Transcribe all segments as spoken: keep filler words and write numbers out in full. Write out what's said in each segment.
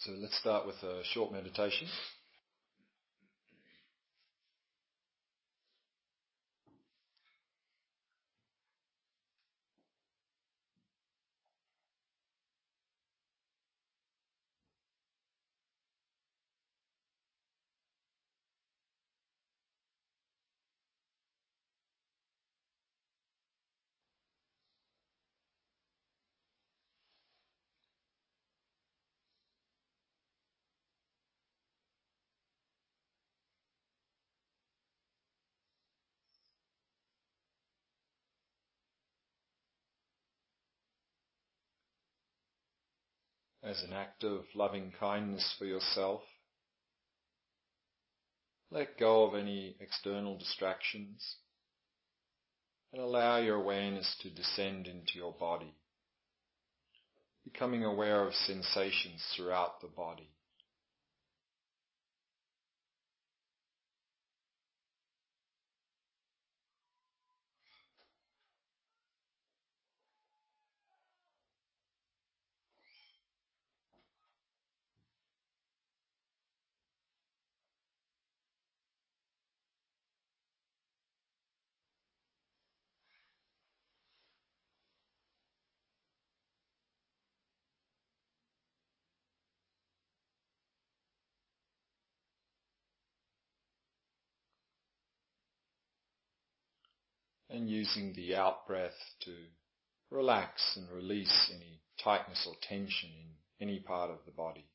So let's start with a short meditation. As an act of loving kindness for yourself, let go of any external distractions and allow your awareness to descend into your body, becoming aware of sensations throughout the body. And using the out-breath to relax and release any tightness or tension in any part of the body.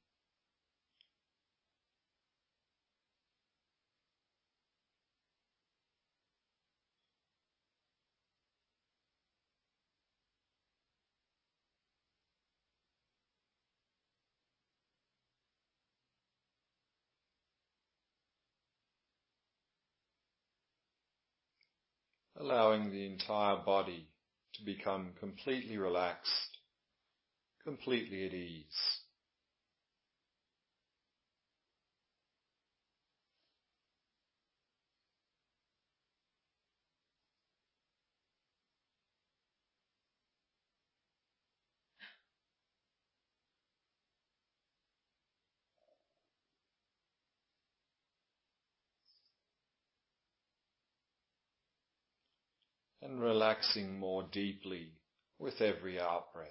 Allowing the entire body to become completely relaxed, completely at ease. And relaxing more deeply with every out-breath.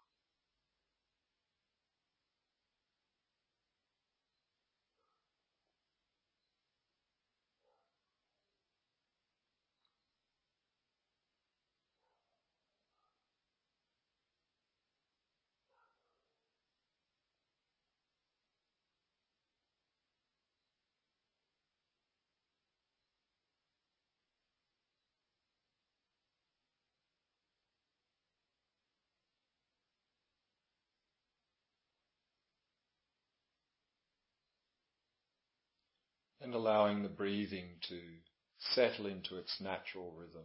And allowing the breathing to settle into its natural rhythm.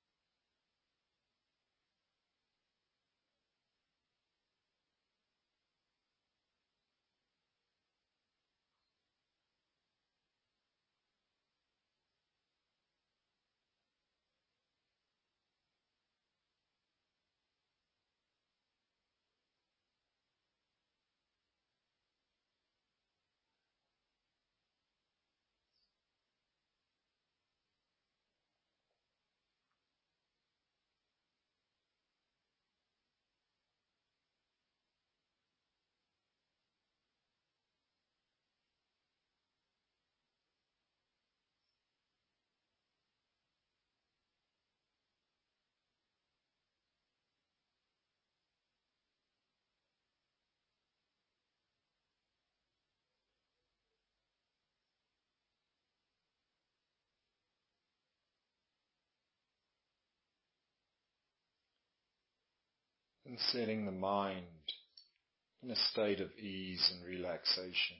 And setting the mind in a state of ease and relaxation.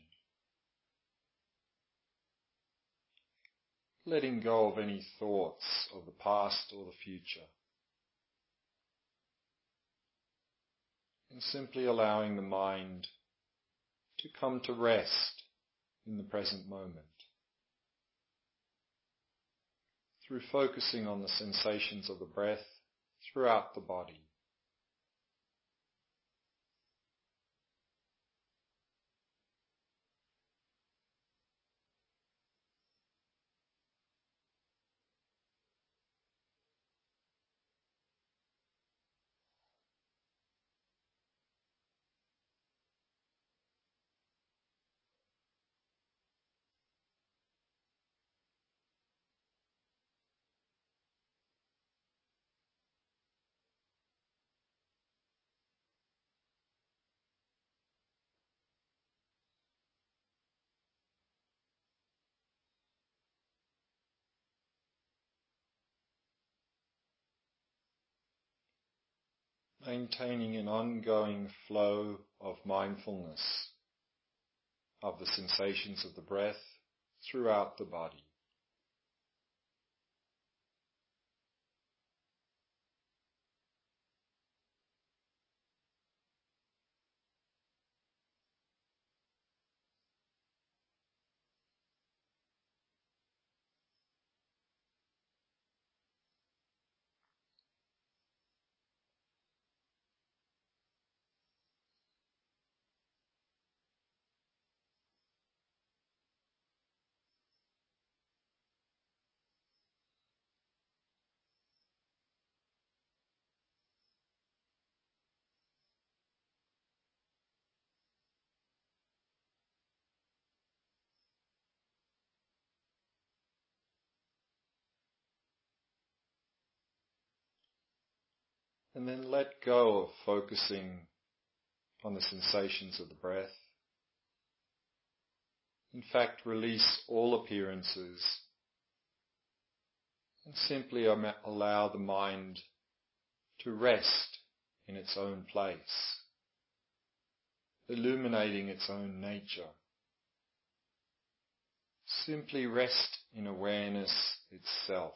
Letting go of any thoughts of the past or the future. And simply allowing the mind to come to rest in the present moment. Through focusing on the sensations of the breath throughout the body. maintaining an ongoing flow of mindfulness of the sensations of the breath throughout the body. And then let go of focusing on the sensations of the breath. In fact, release all appearances and simply allow the mind to rest in its own place, illuminating its own nature. Simply rest in awareness itself.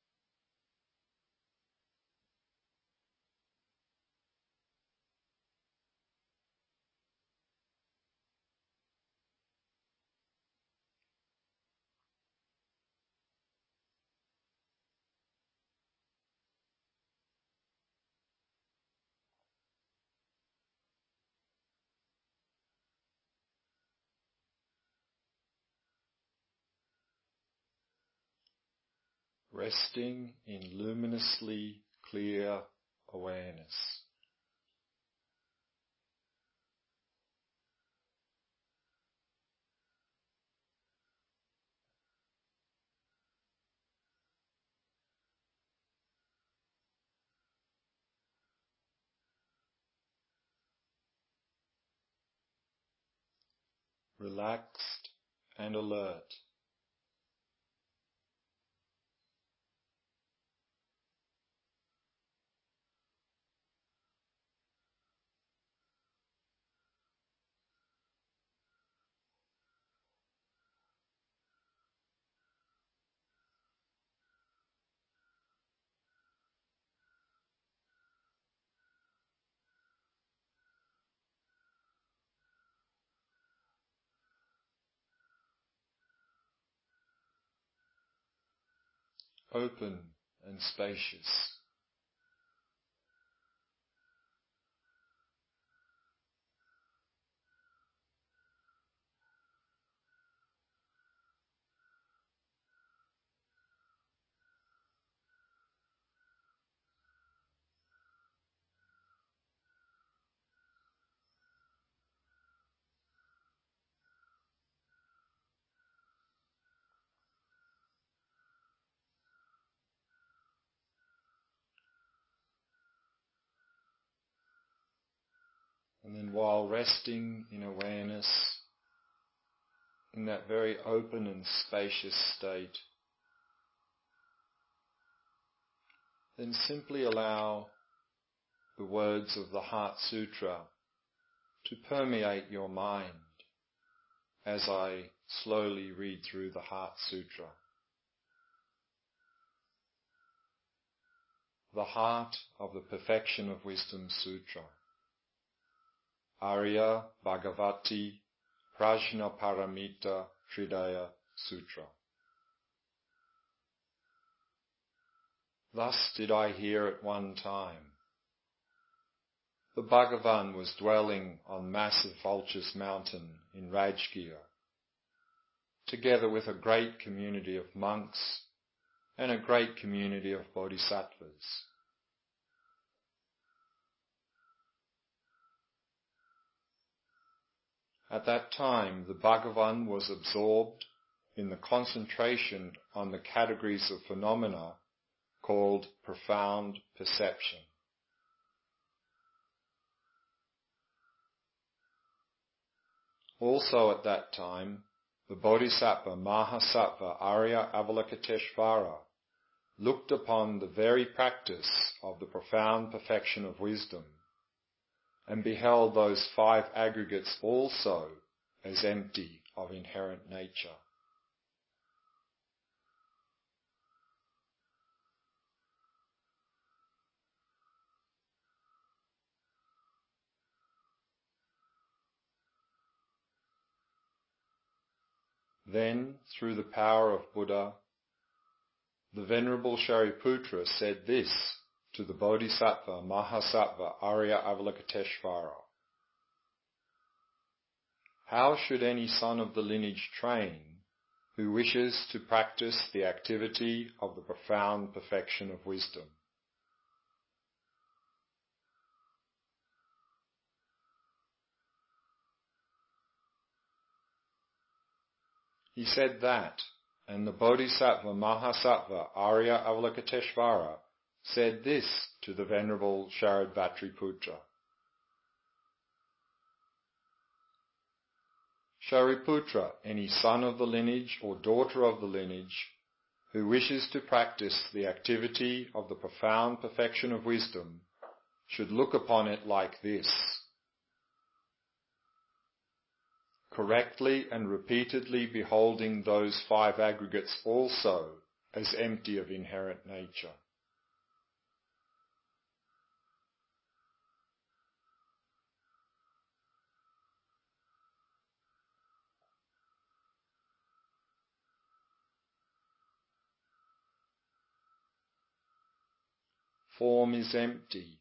Resting in luminously clear awareness. Relaxed and alert. Open and spacious. And then while resting in awareness, in that very open and spacious state, then simply allow the words of the Heart Sutra to permeate your mind as I slowly read through the Heart Sutra. The Heart of the Perfection of Wisdom Sutra. Arya Bhagavati Prajnaparamita Hridaya Sutra. Thus did I hear at one time. The Bhagavan was dwelling on massive Vulture's Mountain in Rajgir, together with a great community of monks and a great community of bodhisattvas. At that time, the Bhagavan was absorbed in the concentration on the categories of phenomena called profound perception. Also at that time, the Bodhisattva Mahasattva Arya Avalokiteshvara looked upon the very practice of the profound perfection of wisdom and beheld those five aggregates also as empty of inherent nature. Then, through the power of Buddha, the Venerable Shariputra said this to the Bodhisattva Mahasattva Arya Avalokiteshvara. How should any son of the lineage train who wishes to practice the activity of the profound perfection of wisdom? He said that, and the Bodhisattva Mahasattva Arya Avalokiteshvara said this to the Venerable Sharadvatriputra. Shariputra, any son of the lineage or daughter of the lineage who wishes to practice the activity of the profound perfection of wisdom should look upon it like this. Correctly and repeatedly beholding those five aggregates also as empty of inherent nature. Form is empty.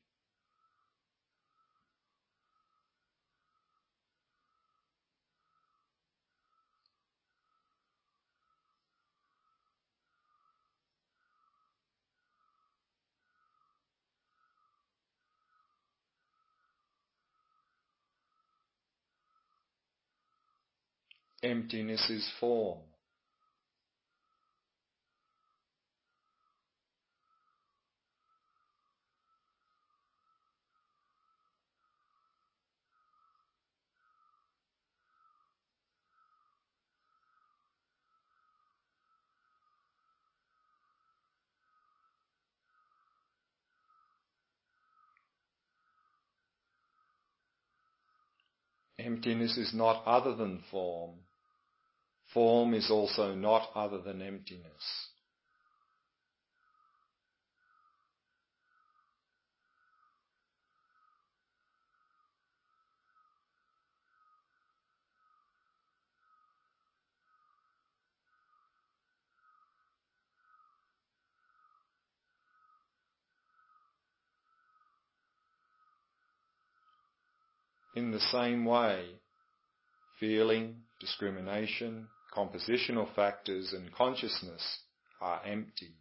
Emptiness is form. Emptiness is not other than form. Form is also not other than emptiness. In the same way, feeling, discrimination, compositional factors and consciousness are empty.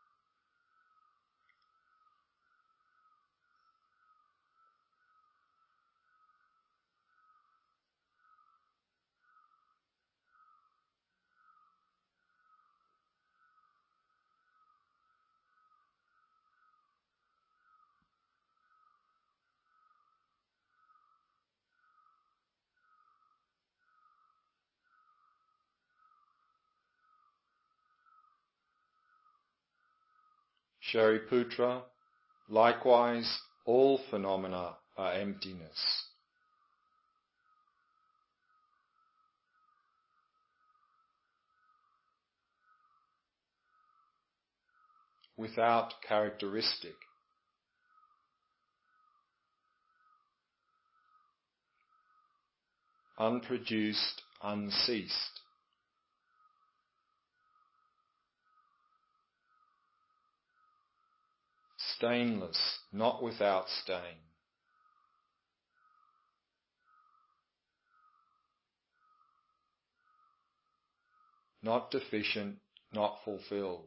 Shariputra, likewise, all phenomena are emptiness. Without characteristic. Unproduced, unceased. Stainless, not without stain. Not deficient, not fulfilled.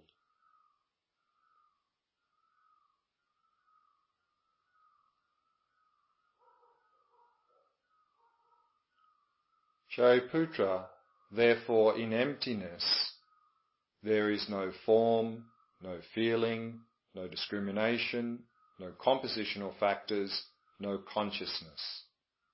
Shariputra, therefore in emptiness, there is no form, no feeling, no discrimination, no compositional factors, no consciousness.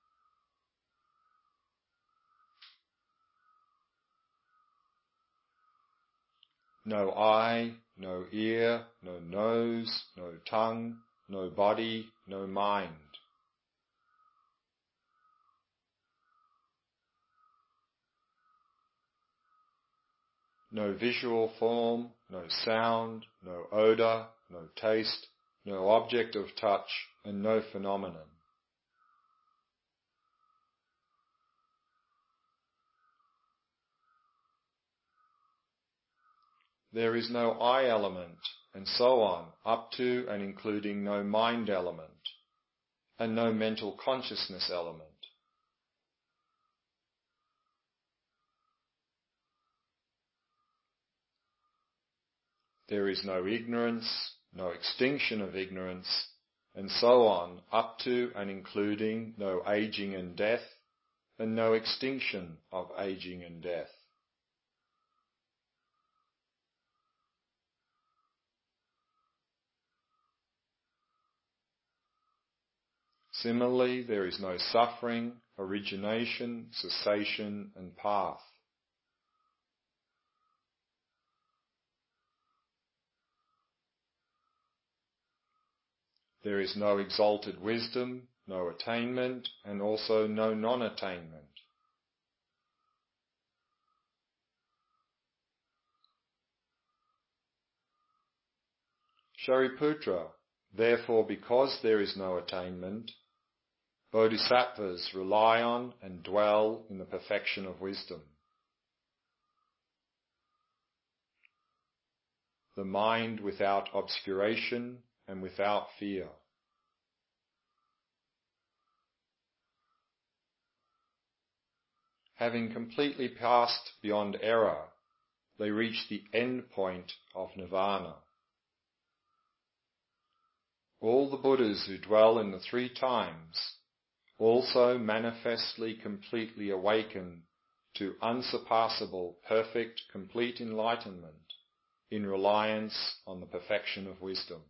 No eye, no ear, no nose, no tongue, no body, no mind. no visual form, no sound, no odour, no taste, no object of touch, and no phenomenon. There is no I element, and so on, up to and including no mind element, and no mental consciousness element. There is no ignorance, no extinction of ignorance, and so on, up to and including no aging and death, and no extinction of aging and death. Similarly, there is no suffering, origination, cessation, and path. There is no exalted wisdom, no attainment, and also no non-attainment. Shariputra, therefore, because there is no attainment, bodhisattvas rely on and dwell in the perfection of wisdom. The mind without obscuration and without fear. Having completely passed beyond error, they reach the end point of nirvana. All the Buddhas who dwell in the three times also manifestly completely awaken to unsurpassable, perfect, complete enlightenment in reliance on the perfection of wisdom.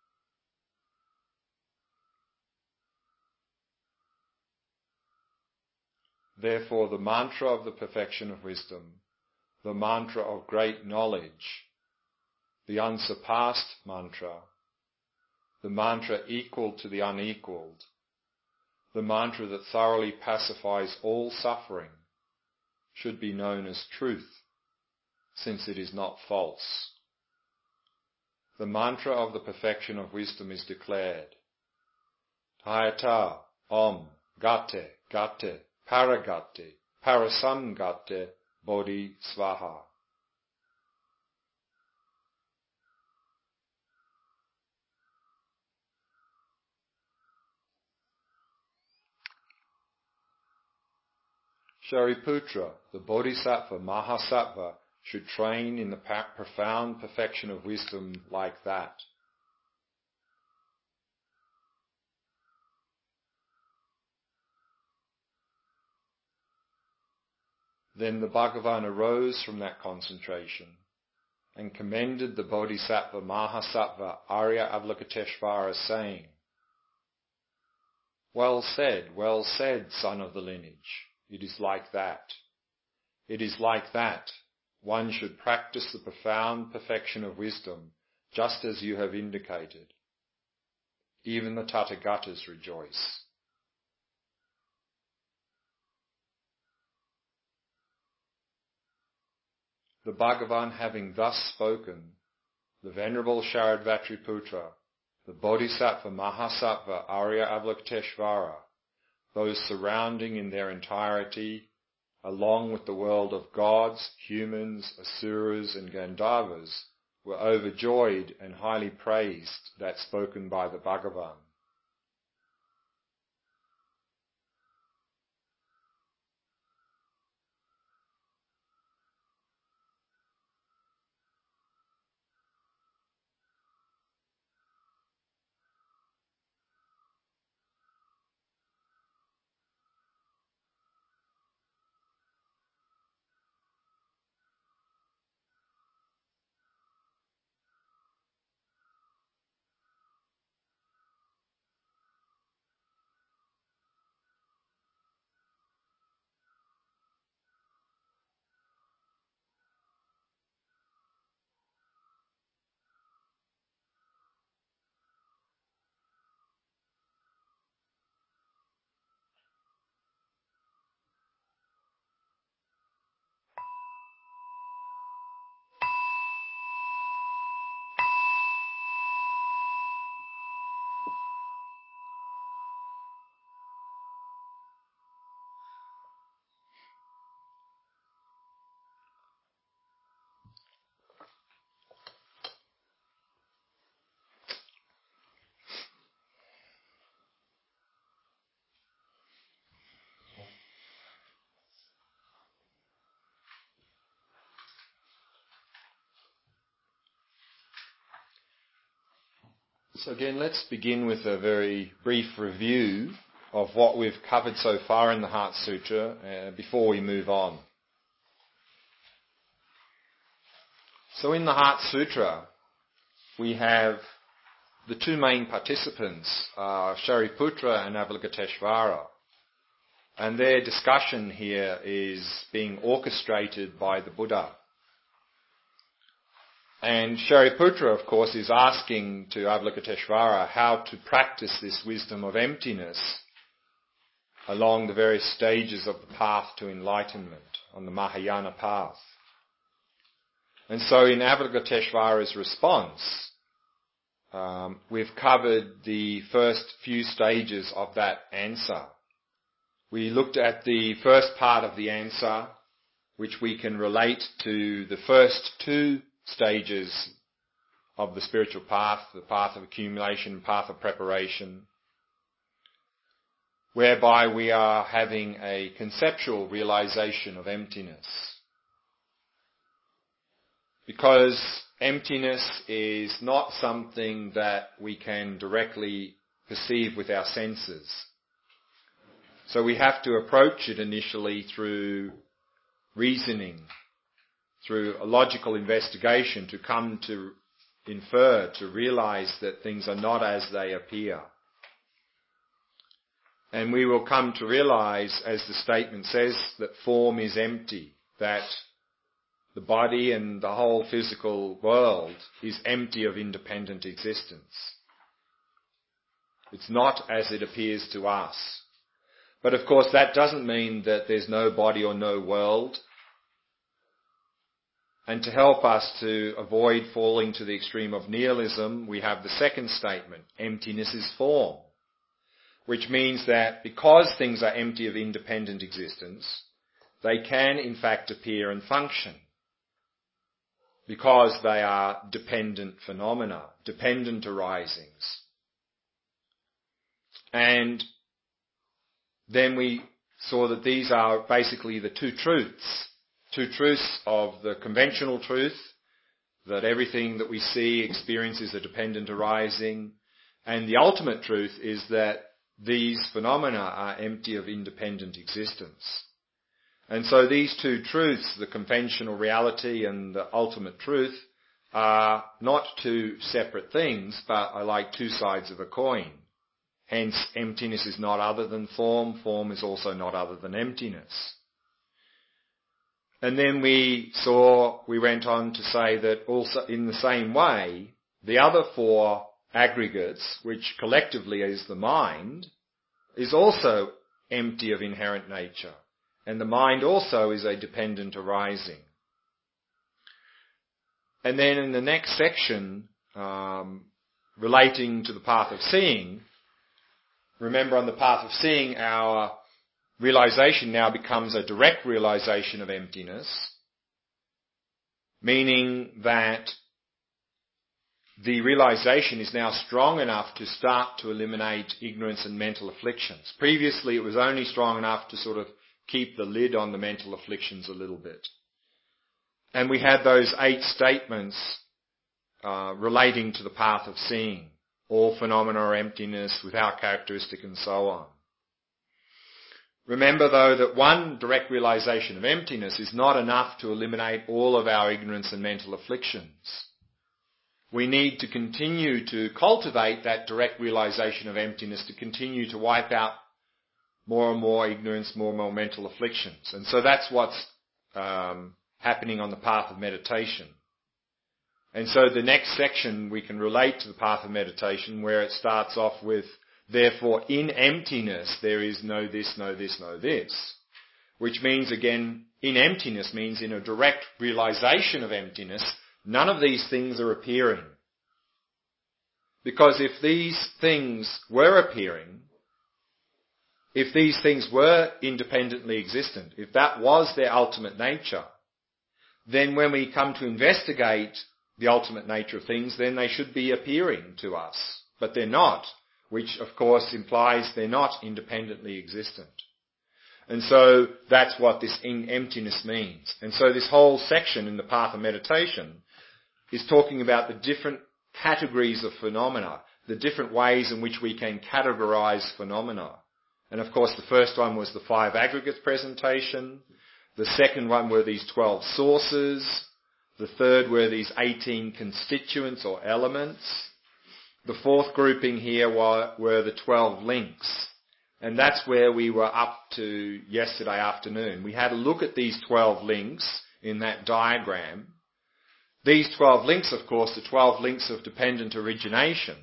Therefore, the mantra of the perfection of wisdom, the mantra of great knowledge, the unsurpassed mantra, the mantra equal to the unequaled, the mantra that thoroughly pacifies all suffering, should be known as truth, since it is not false. The mantra of the perfection of wisdom is declared. Hayata, Om, Gate, Gate, Paragate, Parasamgate, Bodhi Svaha. Shariputra, the Bodhisattva Mahasattva, should train in the profound perfection of wisdom like that. Then the Bhagavan arose from that concentration and commended the Bodhisattva Mahasattva Arya Avalokiteshvara, saying, "Well said, well said, son of the lineage. It is like that. It is like that. One should practice the profound perfection of wisdom, just as you have indicated. Even the Tathagatas rejoice." The Bhagavan having thus spoken, the Venerable Sharadvatriputra, the Bodhisattva Mahasattva Arya Avalokiteshvara, those surrounding in their entirety, along with the world of gods, humans, asuras and Gandharvas, were overjoyed and highly praised that spoken by the Bhagavan. So again, let's begin with a very brief review of what we've covered so far in the Heart Sutra uh, before we move on. So in the Heart Sutra, we have the two main participants, uh, Shariputra and Avalokiteshvara. And their discussion here is being orchestrated by the Buddha. And Shariputra, of course, is asking to Avalokiteshvara how to practice this wisdom of emptiness along the various stages of the path to enlightenment, on the Mahayana path. And so in Avalokiteshvara's response, um, we've covered the first few stages of that answer. We looked at the first part of the answer, which we can relate to the first two stages of the spiritual path, the path of accumulation, path of preparation, whereby we are having a conceptual realization of emptiness. Because emptiness is not something that we can directly perceive with our senses. So we have to approach it initially through reasoning, through a logical investigation, to come to infer, to realize that things are not as they appear. And we will come to realize, as the statement says, that form is empty, that the body and the whole physical world is empty of independent existence. It's not as it appears to us. But of course that doesn't mean that there's no body or no world. And to help us to avoid falling to the extreme of nihilism, we have the second statement, emptiness is form, which means that because things are empty of independent existence, they can in fact appear and function, because they are dependent phenomena, dependent arisings. And then we saw that these are basically the two truths. Two truths of the conventional truth, that everything that we see, experience is a dependent arising, and the ultimate truth is that these phenomena are empty of independent existence. And so these two truths, the conventional reality and the ultimate truth, are not two separate things, but are like two sides of a coin. Hence, emptiness is not other than form, form is also not other than emptiness. And then we saw, we went on to say that also in the same way, the other four aggregates, which collectively is the mind, is also empty of inherent nature. And the mind also is a dependent arising. And then in the next section, um, relating to the path of seeing, remember on the path of seeing, our realization now becomes a direct realization of emptiness, meaning that the realization is now strong enough to start to eliminate ignorance and mental afflictions. Previously it was only strong enough to sort of keep the lid on the mental afflictions a little bit. And we had those eight statements uh, relating to the path of seeing. All phenomena are emptiness, without characteristic, and so on. Remember though that one direct realization of emptiness is not enough to eliminate all of our ignorance and mental afflictions. We need to continue to cultivate that direct realization of emptiness, to continue to wipe out more and more ignorance, more and more mental afflictions. And so that's what's um, happening on the path of meditation. And so the next section we can relate to the path of meditation, where it starts off with, therefore in emptiness there is no this, no this, no this. Which means again, in emptiness means in a direct realization of emptiness, none of these things are appearing. Because if these things were appearing, if these things were independently existent, if that was their ultimate nature, then when we come to investigate the ultimate nature of things, then they should be appearing to us. But they're not, which of course implies they're not independently existent. And so that's what this in emptiness means. And so this whole section in the path of meditation is talking about the different categories of phenomena the different ways in which we can categorize phenomena. And of course, the first one was the five aggregates presentation. The second one were these twelve sources. The third were these eighteen constituents or elements. The fourth grouping here were, were the twelve links. And that's where we were up to yesterday afternoon. We had a look at these twelve links in that diagram. These twelve links, of course, the twelve links of dependent origination,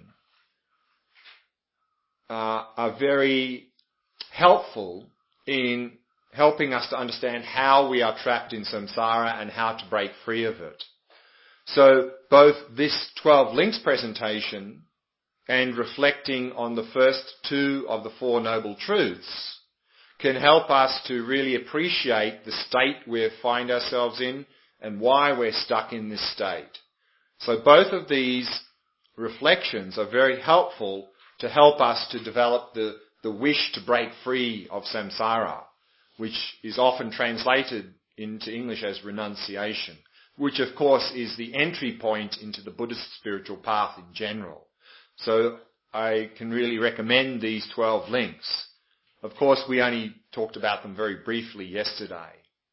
uh, are very helpful in helping us to understand how we are trapped in samsara and how to break free of it. So both this twelve links presentation and reflecting on the first two of the Four Noble Truths can help us to really appreciate the state we find ourselves in and why we're stuck in this state. So both of these reflections are very helpful to help us to develop the, the wish to break free of samsara, which is often translated into English as renunciation, which of course is the entry point into the Buddhist spiritual path in general. So I can really recommend these twelve links. Of course, we only talked about them very briefly yesterday.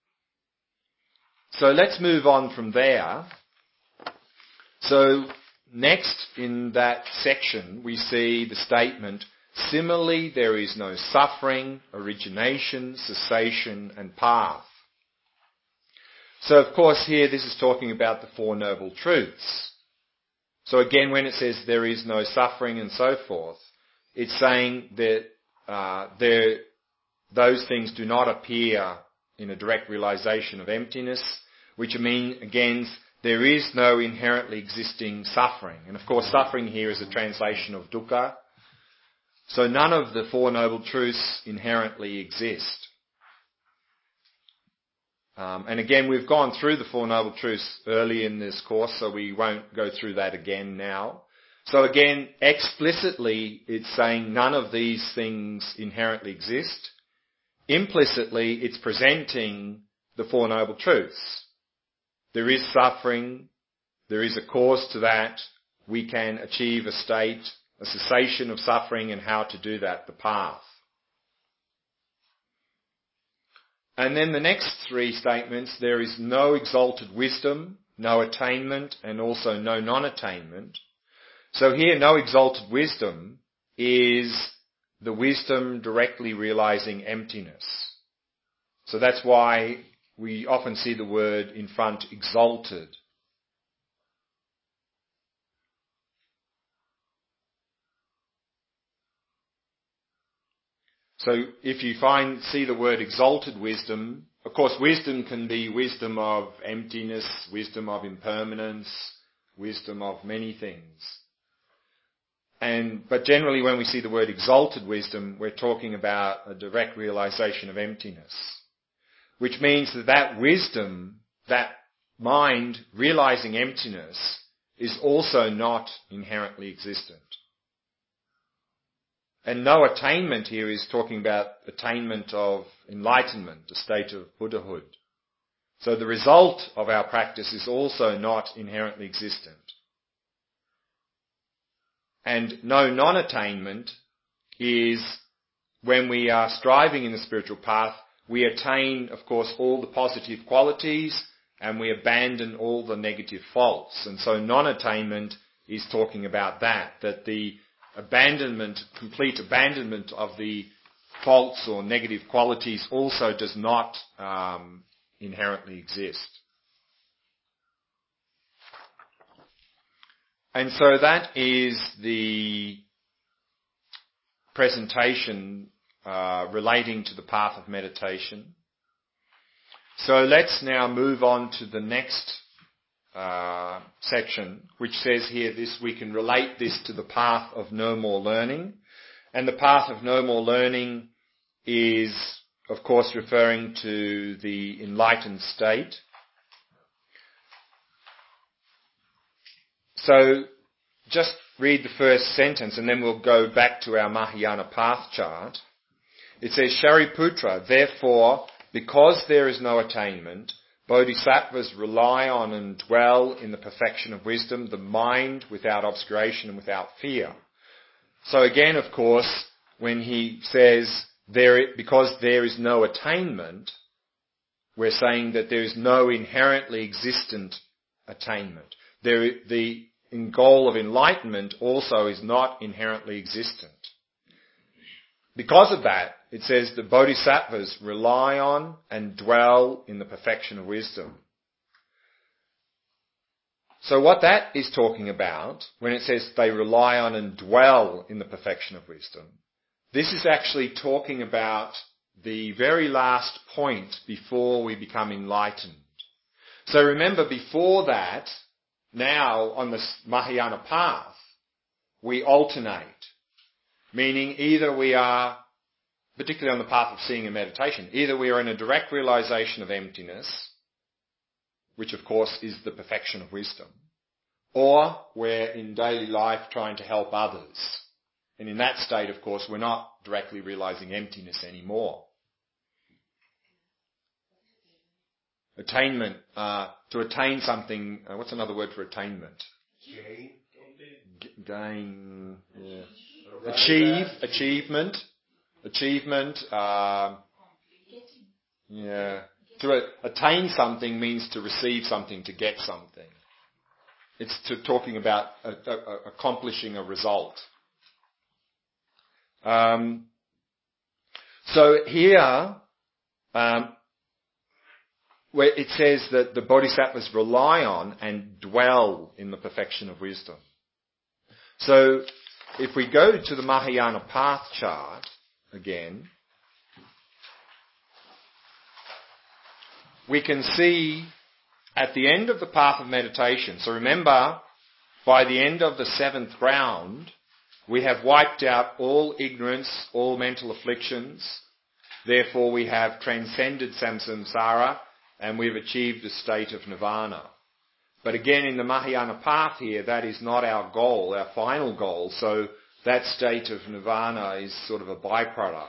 So let's move on from there. So next in that section, we see the statement, similarly, there is no suffering, origination, cessation, and path. So of course here this is talking about the Four Noble Truths. So again, when it says there is no suffering and so forth, it's saying that uh, there, those things do not appear in a direct realization of emptiness, which means, again, there is no inherently existing suffering. And of course, suffering here is a translation of dukkha. So none of the Four Noble Truths inherently exist. Um, and again, we've gone through the Four Noble Truths early in this course, so we won't go through that again now. So again, explicitly, it's saying none of these things inherently exist. Implicitly, it's presenting the Four Noble Truths. There is suffering, there is a cause to that, we can achieve a state, a cessation of suffering, and how to do that, the path. And then the next three statements, there is no exalted wisdom, no attainment, and also no non-attainment. So here, no exalted wisdom is the wisdom directly realizing emptiness. So that's why we often see the word in front, exalted. So if you find, see the word exalted wisdom, of course wisdom can be wisdom of emptiness, wisdom of impermanence, wisdom of many things. And, but generally when we see the word exalted wisdom, we're talking about a direct realization of emptiness. Which means that that wisdom, that mind realizing emptiness, is also not inherently existent. And no attainment here is talking about attainment of enlightenment, a state of Buddhahood. So the result of our practice is also not inherently existent. And no non-attainment is when we are striving in the spiritual path, we attain, of course, all the positive qualities and we abandon all the negative faults. And so non-attainment is talking about that, that the abandonment, complete abandonment of the faults or negative qualities also does not um, inherently exist. And so that is the presentation uh, relating to the path of meditation. So let's now move on to the next uh, section, which says here this, we can relate this to the path of no more learning. And the path of no more learning is, of course, referring to the enlightened state. So just read the first sentence and then we'll go back to our Mahayana path chart. It says, Shariputra, therefore, because there is no attainment, bodhisattvas rely on and dwell in the perfection of wisdom, the mind without obscuration and without fear. So again, of course, when he says, there, because there is no attainment, we're saying that there is no inherently existent attainment. There, the goal of enlightenment also is not inherently existent. Because of that, it says the bodhisattvas rely on and dwell in the perfection of wisdom. So what that is talking about, when it says they rely on and dwell in the perfection of wisdom, this is actually talking about the very last point before we become enlightened. So remember, before that, now on the Mahayana path, we alternate. Meaning either we are, particularly on the path of seeing and meditation, either we are in a direct realization of emptiness, which of course is the perfection of wisdom, or we're in daily life trying to help others. And in that state, of course, we're not directly realizing emptiness anymore. Attainment, uh, to attain something, uh, what's another word for attainment? Gain. G- gain, yeah. Achieve, achievement, achievement, uh, yeah. To a, attain something means to receive something, to get something. It's to talking about a, a, accomplishing a result. Um, so here, um, where it says that the bodhisattvas rely on and dwell in the perfection of wisdom. So, if we go to the Mahayana path chart again, we can see at the end of the path of meditation, so remember, by the end of the seventh round, we have wiped out all ignorance, all mental afflictions, therefore we have transcended samsara, and we've achieved a state of nirvana. But again, in the Mahayana path here, that is not our goal, our final goal. So that state of nirvana is sort of a byproduct.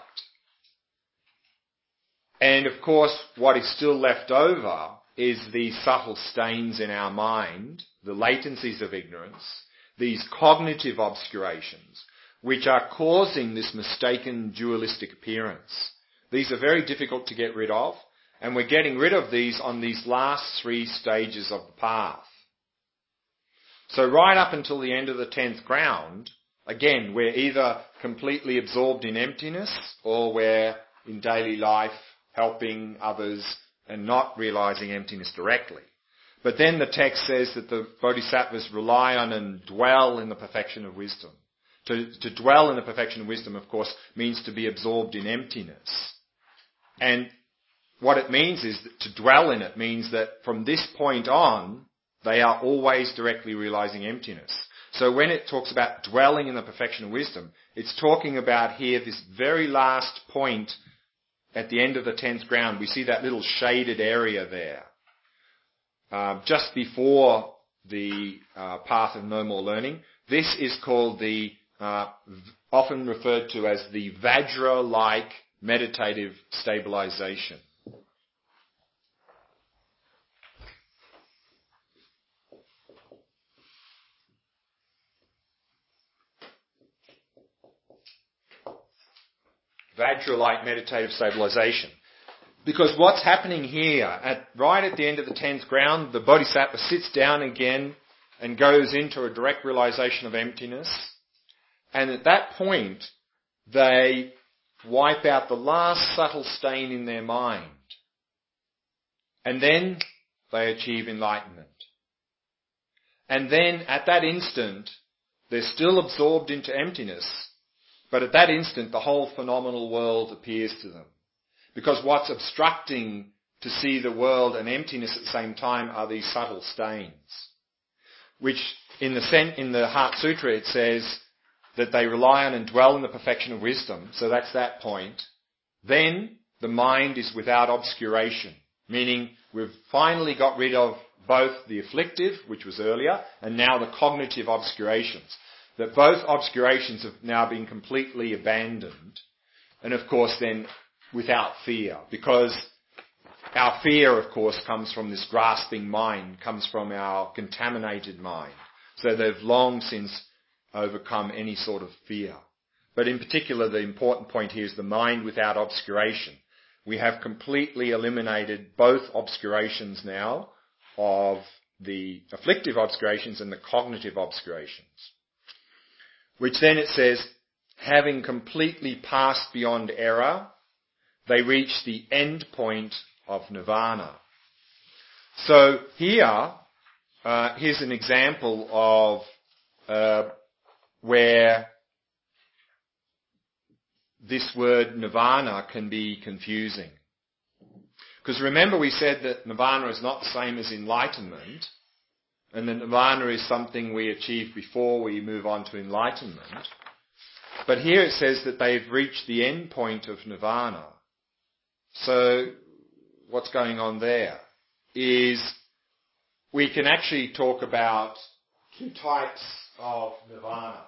And of course, what is still left over is these subtle stains in our mind, the latencies of ignorance, these cognitive obscurations, which are causing this mistaken dualistic appearance. These are very difficult to get rid of. And we're getting rid of these on these last three stages of the path. So right up until the end of the tenth round, again, we're either completely absorbed in emptiness or we're in daily life helping others and not realizing emptiness directly. But then the text says that the bodhisattvas rely on and dwell in the perfection of wisdom. To, to dwell in the perfection of wisdom, of course, means to be absorbed in emptiness. And what it means is that to dwell in it means that from this point on, they are always directly realizing emptiness. So when it talks about dwelling in the perfection of wisdom, it's talking about here this very last point at the end of the tenth round. We see that little shaded area there. Uh, just before the uh, path of no more learning. This is called the, uh, often referred to as the Vajra-like meditative stabilization. Vajra-like meditative stabilization. Because what's happening here, at, right at the end of the tenth round, the bodhisattva sits down again and goes into a direct realization of emptiness. And at that point, they wipe out the last subtle stain in their mind. And then they achieve enlightenment. And then at that instant, they're still absorbed into emptiness. But at that instant, the whole phenomenal world appears to them. Because what's obstructing to see the world and emptiness at the same time are these subtle stains. Which in the, sen- in the Heart Sutra it says that they rely on and dwell in the perfection of wisdom. So that's that point. Then the mind is without obscuration. Meaning we've finally got rid of both the afflictive, which was earlier, and now the cognitive obscurations. That both obscurations have now been completely abandoned. And of course then without fear. Because our fear, of course, comes from this grasping mind, comes from our contaminated mind. So they've long since overcome any sort of fear. but in particular the important point here is the mind without obscuration. We have completely eliminated both obscurations now of the afflictive obscurations and the cognitive obscurations. Which then it says, having completely passed beyond error, they reach the end point of nirvana. So here, uh, here's an example of uh, where this word nirvana can be confusing. Because remember we said that nirvana is not the same as enlightenment, and that nirvana is something we achieve before we move on to enlightenment. But here it says that they've reached the end point of nirvana. So what's going on there is we can actually talk about two types of nirvana.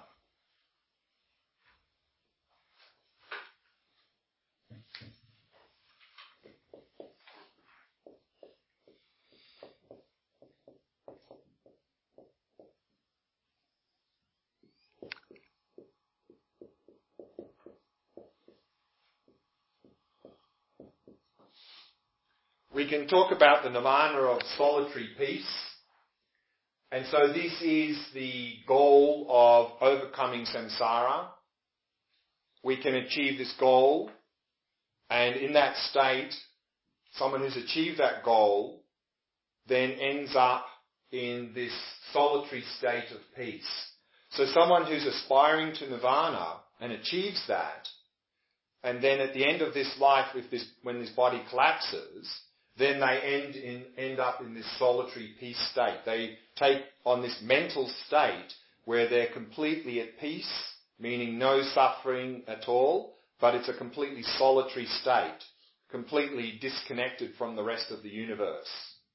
We can talk about the nirvana of solitary peace. And so this is the goal of overcoming samsara. We can achieve this goal, and in that state, someone who's achieved that goal then ends up in this solitary state of peace. So someone who's aspiring to nirvana and achieves that, and then at the end of this life, if this, when this body collapses, then they end in, end up in this solitary peace state. They take on this mental state where they're completely at peace, meaning no suffering at all, but it's a completely solitary state, completely disconnected from the rest of the universe.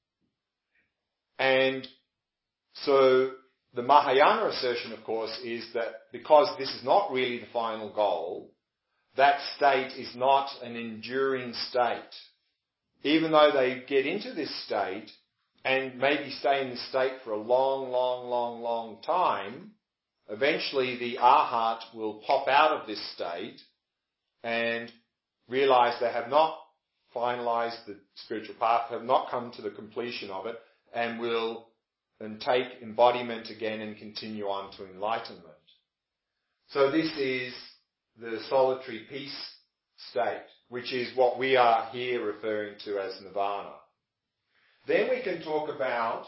And so the Mahayana assertion, of course, is that because this is not really the final goal, that state is not an enduring state. Even though they get into this state and maybe stay in this state for a long, long, long, long time, eventually the arhat will pop out of this state and realize they have not finalized the spiritual path, have not come to the completion of it, and will then take embodiment again and continue on to enlightenment. So this is the solitary peace state, which is what we are here referring to as nirvana. Then we can talk about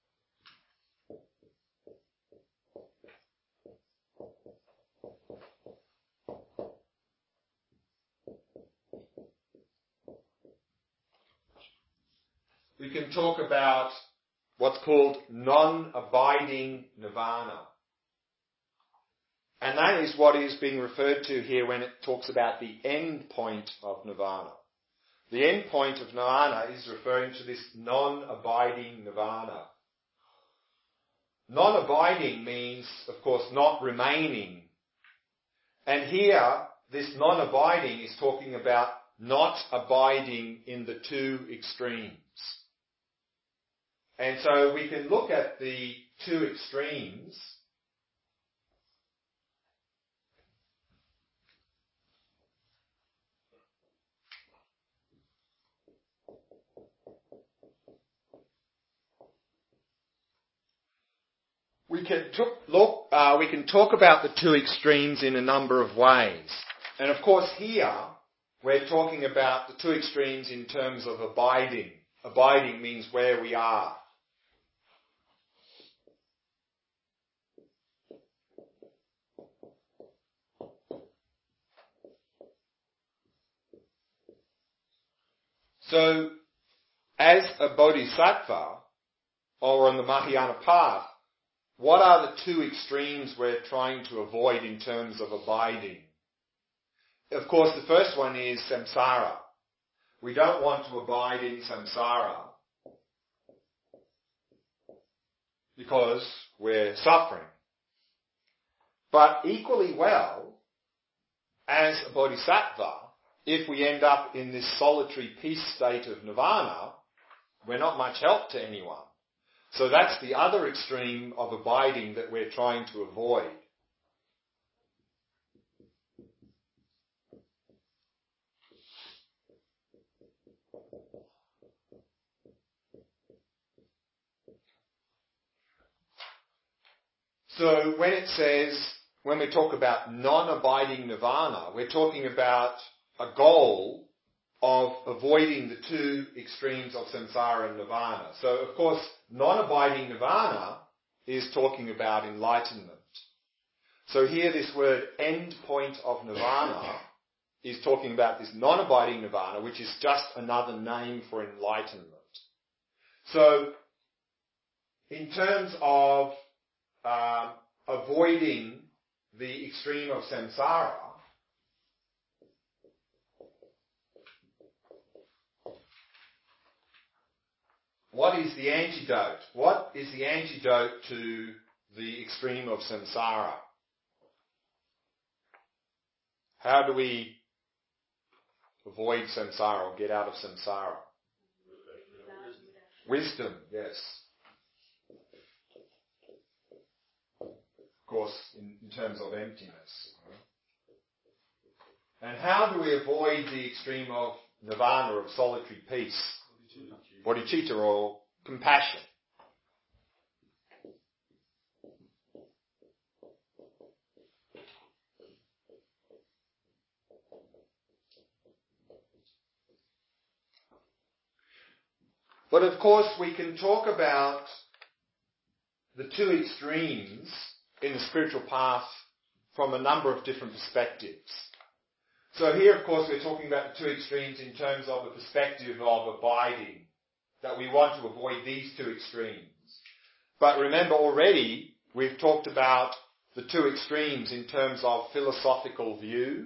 we can talk about what's called non-abiding nirvana. And that is what is being referred to here when it talks about the end point of nirvana. The end point of nirvana is referring to this non-abiding nirvana. Non-abiding means, of course, not remaining. And here, this non-abiding is talking about not abiding in the two extremes. And so we can look at the two extremes. We can, talk, look, uh, we can talk about the two extremes in a number of ways. And of course here, we're talking about the two extremes in terms of abiding. Abiding means where we are. So, as a bodhisattva, or on the Mahayana path, what are the two extremes we're trying to avoid in terms of abiding? Of course, the first one is samsara. We don't want to abide in samsara because we're suffering. But equally well, as a bodhisattva, if we end up in this solitary peace state of nirvana, we're not much help to anyone. So that's the other extreme of abiding that we're trying to avoid. So when it says, when we talk about non-abiding nirvana, we're talking about a goal of avoiding the two extremes of samsara and nirvana. So of course, non-abiding nirvana is talking about enlightenment. So here this word end point of nirvana is talking about this non-abiding nirvana, which is just another name for enlightenment. So in terms of um, avoiding the extreme of samsara, what is the antidote? What is the antidote to the extreme of samsara? How do we avoid samsara or get out of samsara? Wisdom, yes. Of course, in, in terms of emptiness. And how do we avoid the extreme of nirvana, of solitary peace? Bodhicitta, or compassion. But of course we can talk about the two extremes in the spiritual path from a number of different perspectives. So here of course we're talking about the two extremes in terms of the perspective of abiding, that we want to avoid these two extremes. But remember already we've talked about the two extremes in terms of philosophical view.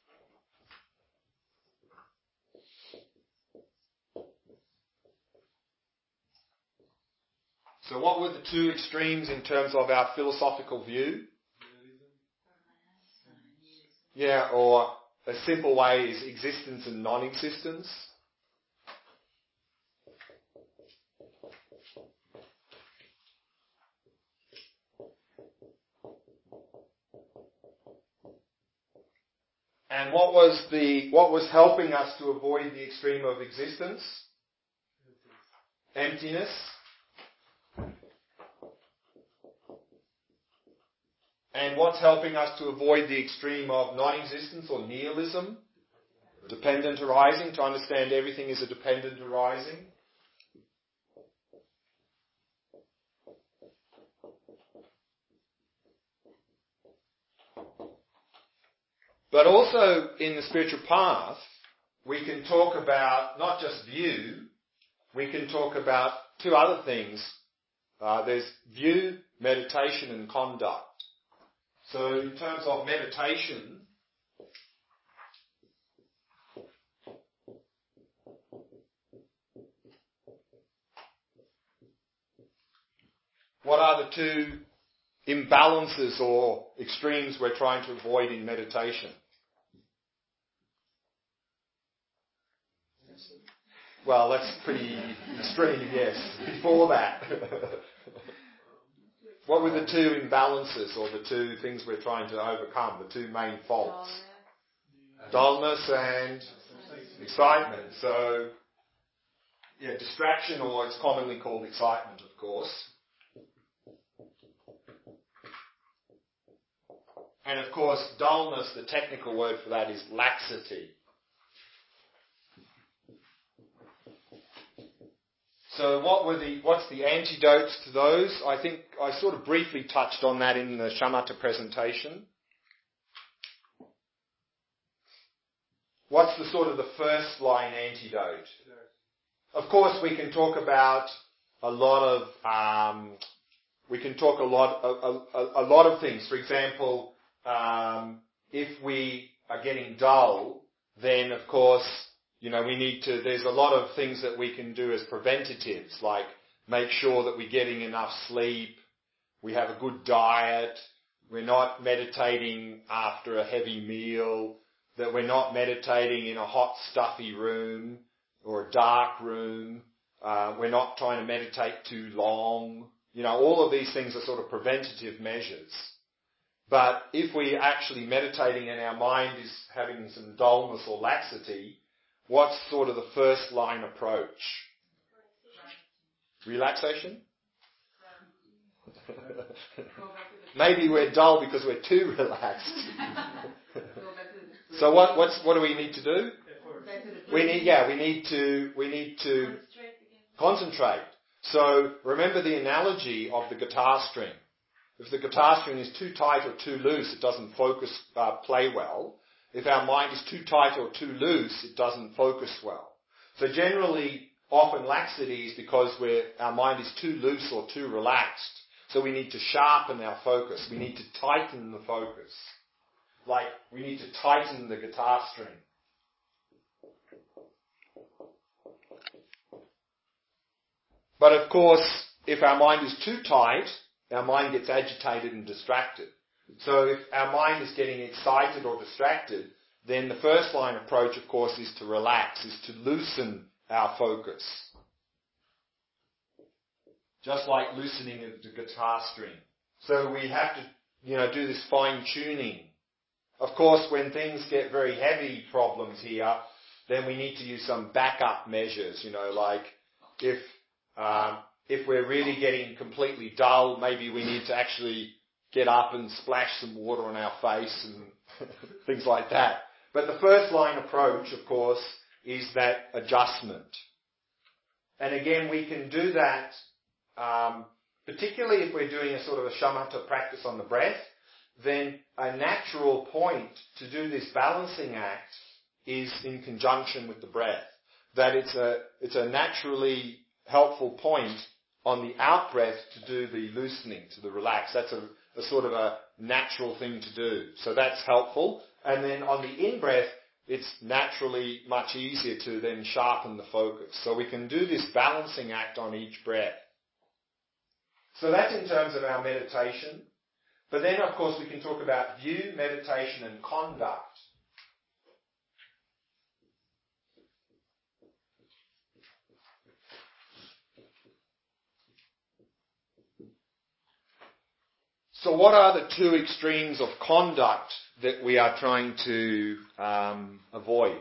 So what were the two extremes in terms of our philosophical view? Yeah, or a simple way is existence and non-existence. And what was the what was helping us to avoid the extreme of existence? Emptiness. And what's helping us to avoid the extreme of non-existence or nihilism? Dependent arising, to understand everything is a dependent arising. But also in the spiritual path, we can talk about not just view, we can talk about two other things. Uh, there's view, meditation and conduct. So in terms of meditation, what are the two imbalances or extremes we're trying to avoid in meditation? Well, that's pretty extreme, yes. Before that. What were the two imbalances or the two things we're trying to overcome, the two main faults? Dullness and excitement. So, yeah, distraction, or it's commonly called excitement, of course. And of course, dullness, the technical word for that is laxity. So what were the, what's the antidotes to those? I think I sort of briefly touched on that in the shamatha presentation. What's the sort of the first line antidote? Of course, we can talk about a lot of, um, we can talk a lot, a, a, a lot of things. For example, um, if we are getting dull, then of course, you know, we need to, there's a lot of things that we can do as preventatives, like make sure that we're getting enough sleep, we have a good diet, we're not meditating after a heavy meal, that we're not meditating in a hot, stuffy room or a dark room, uh, we're not trying to meditate too long. You know, all of these things are sort of preventative measures. But if we're actually meditating and our mind is having some dullness or laxity, What's sort of the first line approach? Relaxation? Maybe we're dull because we're too relaxed. So what what's what do we need to do? We need yeah, we need to we need to concentrate. So remember the analogy of the guitar string. If the guitar string is too tight or too loose, it doesn't focus, uh, play well. If our mind is too tight or too loose, it doesn't focus well. So generally, often laxity is because we're, our mind is too loose or too relaxed. So we need to sharpen our focus. We need to tighten the focus. Like, we need to tighten the guitar string. But of course, if our mind is too tight, our mind gets agitated and distracted. So if our mind is getting excited or distracted, then the first line approach, of course, is to relax, is to loosen our focus. Just like loosening the guitar string. So we have to, you know, do this fine-tuning. Of course, when things get very heavy problems here, then we need to use some backup measures, you know, like if um, if we're really getting completely dull, maybe we need to actually get up and splash some water on our face and things like that. But the first line approach, of course, is that adjustment. And again, we can do that, um, particularly if we're doing a sort of a shamatha practice on the breath, then a natural point to do this balancing act is in conjunction with the breath. That it's a, it's a naturally helpful point on the out-breath to do the loosening, to the relax. That's a, a sort of a natural thing to do. So that's helpful. And then on the in-breath, it's naturally much easier to then sharpen the focus. So we can do this balancing act on each breath. So that's in terms of our meditation. But then, of course, we can talk about view, meditation, and conduct. So what are the two extremes of conduct that we are trying to um, avoid?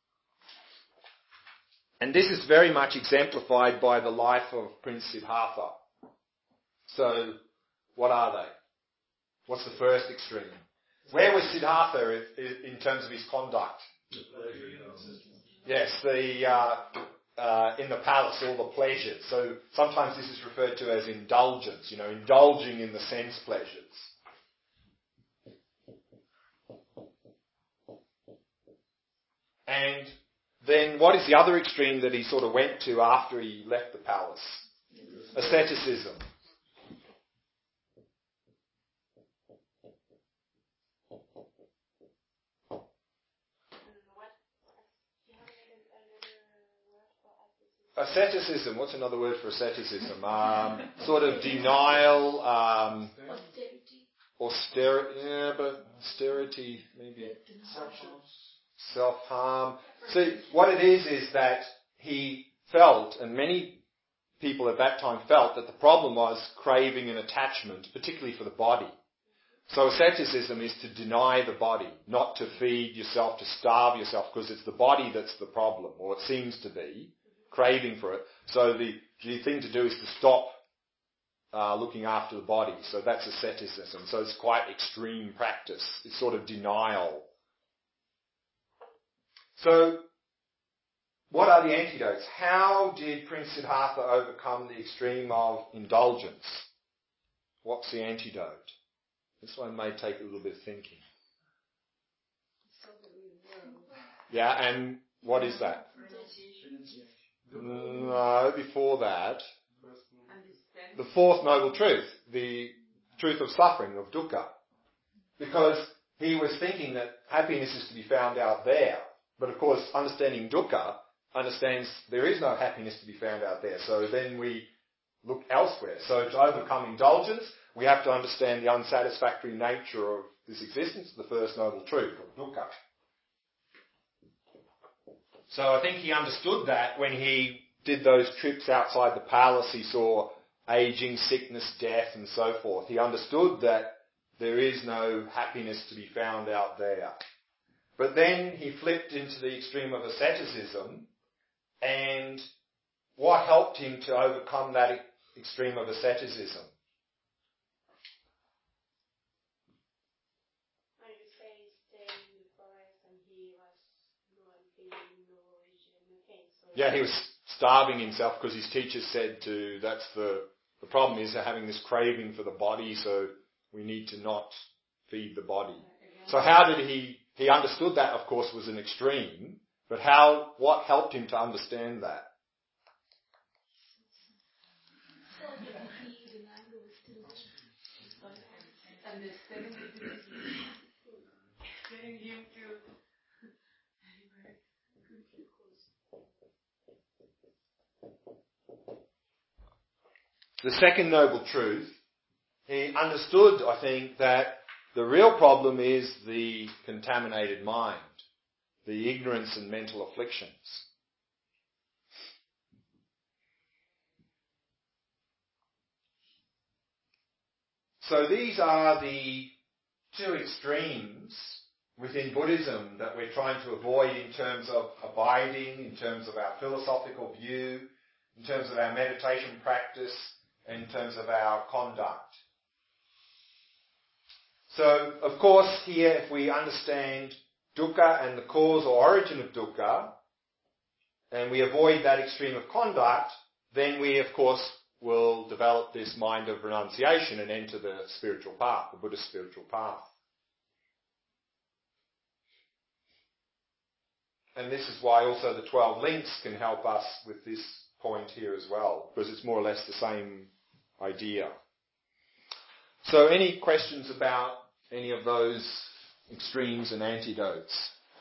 And this is very much exemplified by the life of Prince Siddhartha. So what are they? What's the first extreme? Where was Siddhartha in terms of his conduct? Yes, the uh, uh, in the palace, all the pleasures. So sometimes this is referred to as indulgence, you know, indulging in the sense pleasures. And then what is the other extreme that he sort of went to after he left the palace? Asceticism. Asceticism, what's another word for asceticism? Um, sort of denial, um, austerity, yeah, but austerity, maybe self-harm. See, what it is is that he felt, and many people at that time felt, that the problem was craving and attachment, particularly for the body. So asceticism is to deny the body, not to feed yourself, to starve yourself, because it's the body that's the problem, or it seems to be. Craving for it. So the, the thing to do is to stop uh, looking after the body. So that's asceticism. So it's quite extreme practice. It's sort of denial. So what are the antidotes? How did Prince Siddhartha overcome the extreme of indulgence? What's the antidote? This one may take a little bit of thinking. Yeah, and what is that? No, before that, the fourth noble truth, the truth of suffering, of dukkha. Because he was thinking that happiness is to be found out there. But of course, understanding dukkha understands there is no happiness to be found out there. So then we look elsewhere. So to overcome indulgence, we have to understand the unsatisfactory nature of this existence, the first noble truth of dukkha. So I think he understood that when he did those trips outside the palace. He saw aging, sickness, death and so forth. He understood that there is no happiness to be found out there. But then he flipped into the extreme of asceticism, and what helped him to overcome that e- extreme of asceticism? Yeah, he was starving himself because his teacher said to, that's the, the problem is having this craving for the body, so we need to not feed the body. So how did he, he understood that, of course, was an extreme, but how, what helped him to understand that? The second noble truth, he understood, I think, that the real problem is the contaminated mind, the ignorance and mental afflictions. So these are the two extremes within Buddhism that we're trying to avoid in terms of abiding, in terms of our philosophical view, in terms of our meditation practice, and in terms of our conduct. So, of course, here if we understand dukkha and the cause or origin of dukkha, and we avoid that extreme of conduct, then we, of course, will develop this mind of renunciation and enter the spiritual path, the Buddhist spiritual path. And this is why also the twelve links can help us with this point here as well, because it's more or less the same idea. So any questions about any of those extremes and antidotes?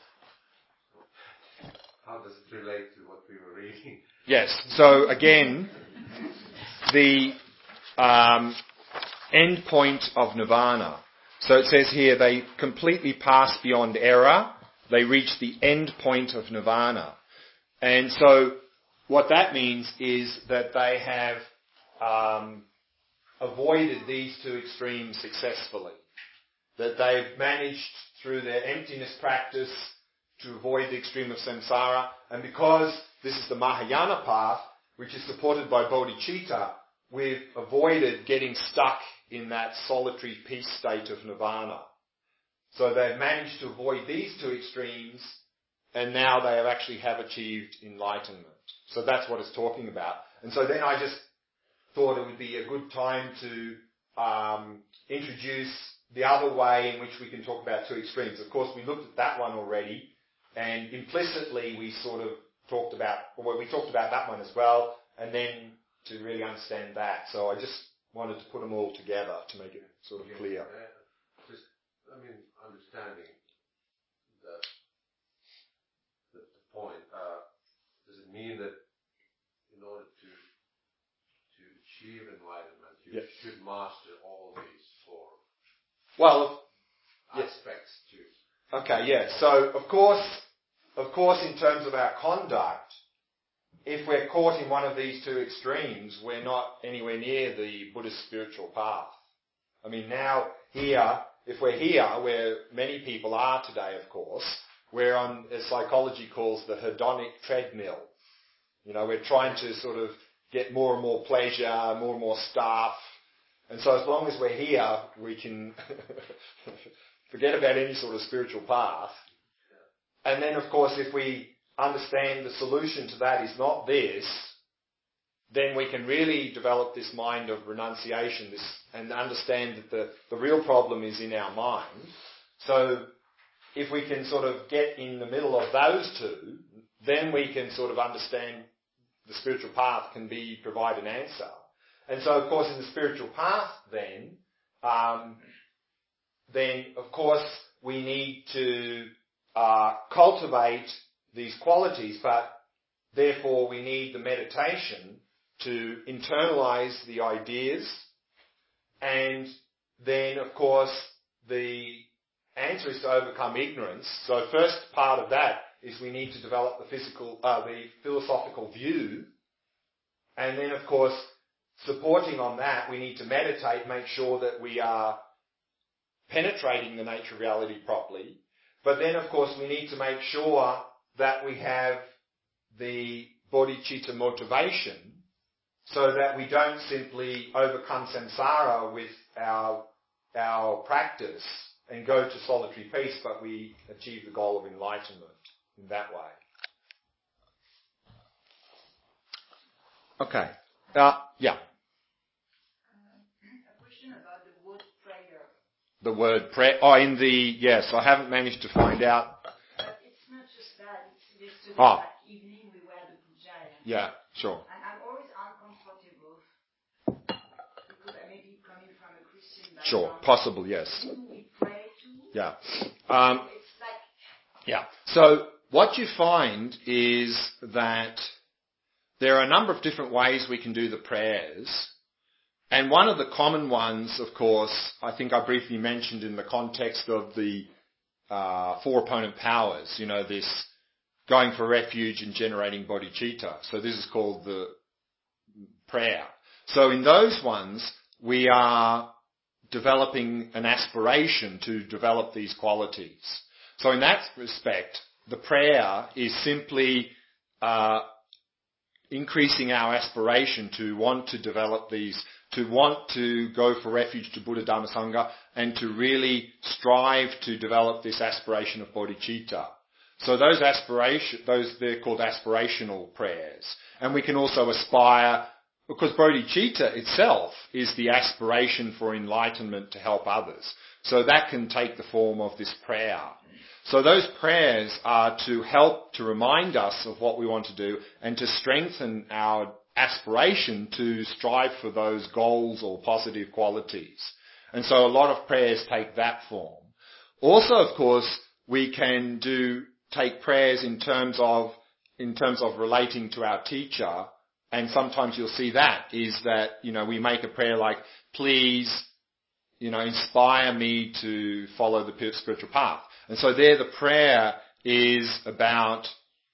How does it relate to what we were reading? Yes, so again, the um, end point of nirvana. So it says here, they completely pass beyond error. They reach the end point of nirvana. And so what that means is that they have um, avoided these two extremes successfully. That they've managed through their emptiness practice to avoid the extreme of samsara. And because this is the Mahayana path, which is supported by bodhicitta, we've avoided getting stuck in that solitary peace state of nirvana. So they've managed to avoid these two extremes, and now they have actually have achieved enlightenment. So that's what it's talking about. And so then I just thought it would be a good time to um, introduce the other way in which we can talk about two extremes. Of course, we looked at that one already, and implicitly we sort of talked about, well, we talked about that one as well, and then to really understand that. So I just wanted to put them all together to make it sort of yes, clear. Uh, just, I mean, understanding the, the, the point, uh, does it mean that in order to to achieve enlightenment, you yes. should master all these four well, aspects yes. to... Okay, yeah. So, of course, of course, in terms of our conduct, if we're caught in one of these two extremes, we're not anywhere near the Buddhist spiritual path. I mean, now, here, if we're here, where many people are today, of course, we're on, as psychology calls, the hedonic treadmill. You know, we're trying to sort of get more and more pleasure, more and more stuff. And so as long as we're here, we can forget about any sort of spiritual path. And then, of course, if we understand the solution to that is not this, then we can really develop this mind of renunciation this, and understand that the, the real problem is in our mind. So if we can sort of get in the middle of those two, then we can sort of understand the spiritual path can be provide an answer. And so, of course, in the spiritual path then, um, then, of course, we need to uh, cultivate these qualities, but therefore we need the meditation to internalize the ideas, and then, of course, the answer is to overcome ignorance. So first part of that is we need to develop the physical, uh, the philosophical view, and then, of course, supporting on that, we need to meditate, make sure that we are penetrating the nature of reality properly. But then, of course, we need to make sure that we have the bodhicitta motivation so that we don't simply overcome samsara with our, our practice and go to solitary peace, but we achieve the goal of enlightenment in that way. Okay. Uh, yeah. Uh, a question about the word prayer. The word prayer. Oh, in the, yes, I haven't managed to find out. But it's not just that. It's yesterday, Oh. that evening, we were at the puja. Yeah, sure. And I'm always uncomfortable because I may be coming from a Christian background. Sure, possible, yes. Who we pray to. Yeah. Um, It's like... yeah. So what you find is that there are a number of different ways we can do the prayers. And one of the common ones, of course, I think I briefly mentioned in the context of the uh, four opponent powers, you know, this going for refuge and generating bodhicitta. So this is called the prayer. So in those ones, we are developing an aspiration to develop these qualities. So in that respect, the prayer is simply uh, increasing our aspiration to want to develop these, to want to go for refuge to Buddha, Dhamma, Sangha, and to really strive to develop this aspiration of bodhicitta. So those aspiration, those, they're called aspirational prayers. And we can also aspire, because bodhicitta itself is the aspiration for enlightenment to help others. So that can take the form of this prayer. So those prayers are to help to remind us of what we want to do and to strengthen our aspiration to strive for those goals or positive qualities. And so a lot of prayers take that form. Also, of course, we can do take prayers in terms of in terms of relating to our teacher, and sometimes you'll see that is that, you know, we make a prayer like, please, you know, inspire me to follow the spiritual path. And so there the prayer is about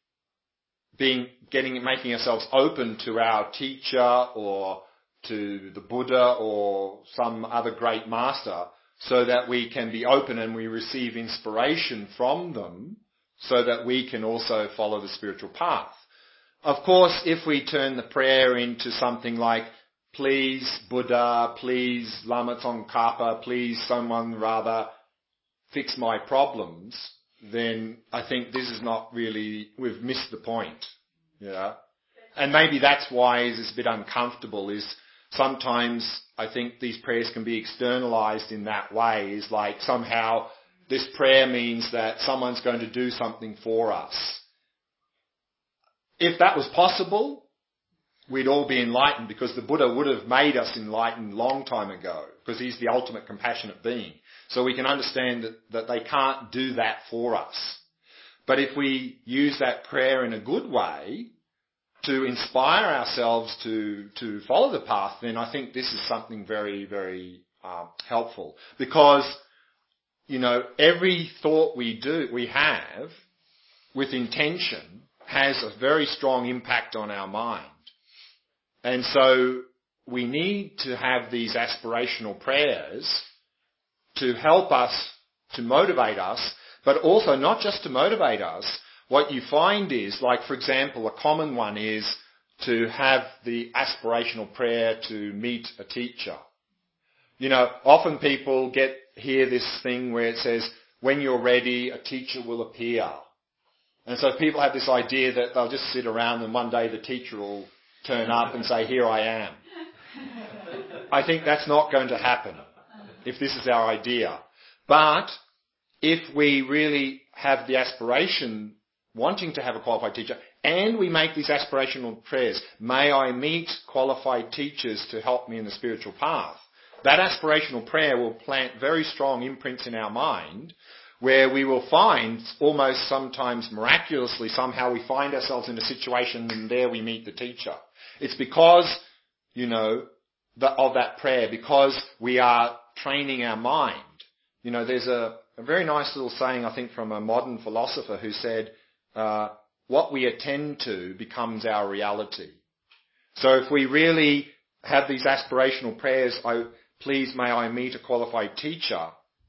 being, getting, making ourselves open to our teacher or to the Buddha or some other great master so that we can be open and we receive inspiration from them so that we can also follow the spiritual path. Of course, if we turn the prayer into something like, please Buddha, please Lama Tsongkhapa, please someone rather fix my problems, then I think this is not really, we've missed the point. Yeah. And maybe that's why it's a bit uncomfortable is sometimes I think these prayers can be externalized in that way, is like somehow this prayer means that someone's going to do something for us. If that was possible, we'd all be enlightened because the Buddha would have made us enlightened long time ago because he's the ultimate compassionate being. So we can understand that, that they can't do that for us. But if we use that prayer in a good way to inspire ourselves to, to follow the path, then I think this is something very, very um, helpful. Because, you know, every thought we do, we have with intention has a very strong impact on our mind. And so we need to have these aspirational prayers to help us, to motivate us, but also not just to motivate us. What you find is, like for example, a common one is to have the aspirational prayer to meet a teacher. You know, often people get, hear this thing where it says, when you're ready, a teacher will appear. And so people have this idea that they'll just sit around and one day the teacher will turn up and say, here I am. I think that's not going to happen if this is our idea. But if we really have the aspiration, wanting to have a qualified teacher, and we make these aspirational prayers, may I meet qualified teachers to help me in the spiritual path, that aspirational prayer will plant very strong imprints in our mind where we will find almost sometimes miraculously, somehow we find ourselves in a situation and there we meet the teacher. It's because, you know, the, of that prayer, because we are training our mind. You know, there's a, a very nice little saying, I think, from a modern philosopher who said, uh, what we attend to becomes our reality. So if we really have these aspirational prayers, I, please may I meet a qualified teacher,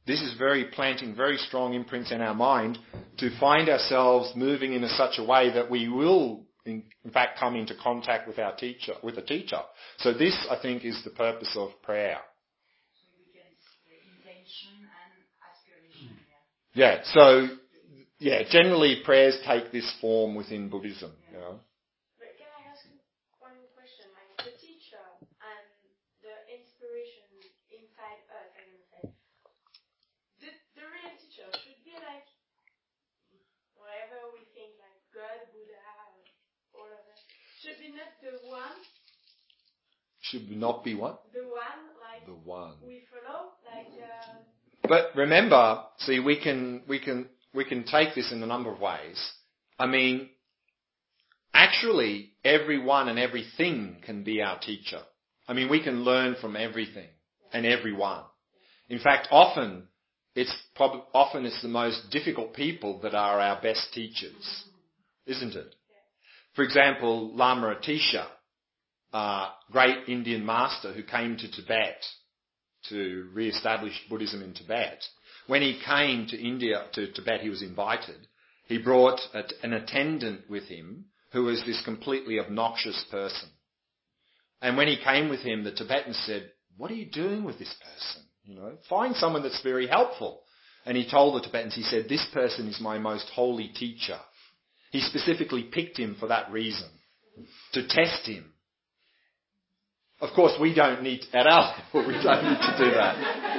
this is very planting very strong imprints in our mind to find ourselves moving in a such a way that we will, in, in fact, come into contact with our teacher, with a teacher. So this, I think, is the purpose of prayer. So we can say intention and aspiration. Yeah. Yeah. So, yeah, generally prayers take this form within Buddhism. Yeah. You know. But can I ask one question? Like the teacher and the inspiration inside us, I'm gonna say. The, the real teacher should be like whatever we think, like God, Buddha, all of that. Should be not the one. Should not be what? The one, like The one. we follow, like. Uh, But remember, see, we can we can we can take this in a number of ways. I mean, actually, everyone and everything can be our teacher. I mean, we can learn from everything and everyone. In fact, often it's probably often it's the most difficult people that are our best teachers, isn't it? For example, Lama Atisha, uh, great Indian master who came to Tibet to re-establish Buddhism in Tibet. When he came to India, to Tibet, he was invited. He brought a, an attendant with him who was this completely obnoxious person. And when he came with him, the Tibetans said, "What are you doing with this person? You know, find someone that's very helpful." And he told the Tibetans, he said, "This person is my most holy teacher." He specifically picked him for that reason, to test him. Of course, we don't need, at our level, we don't need to do that.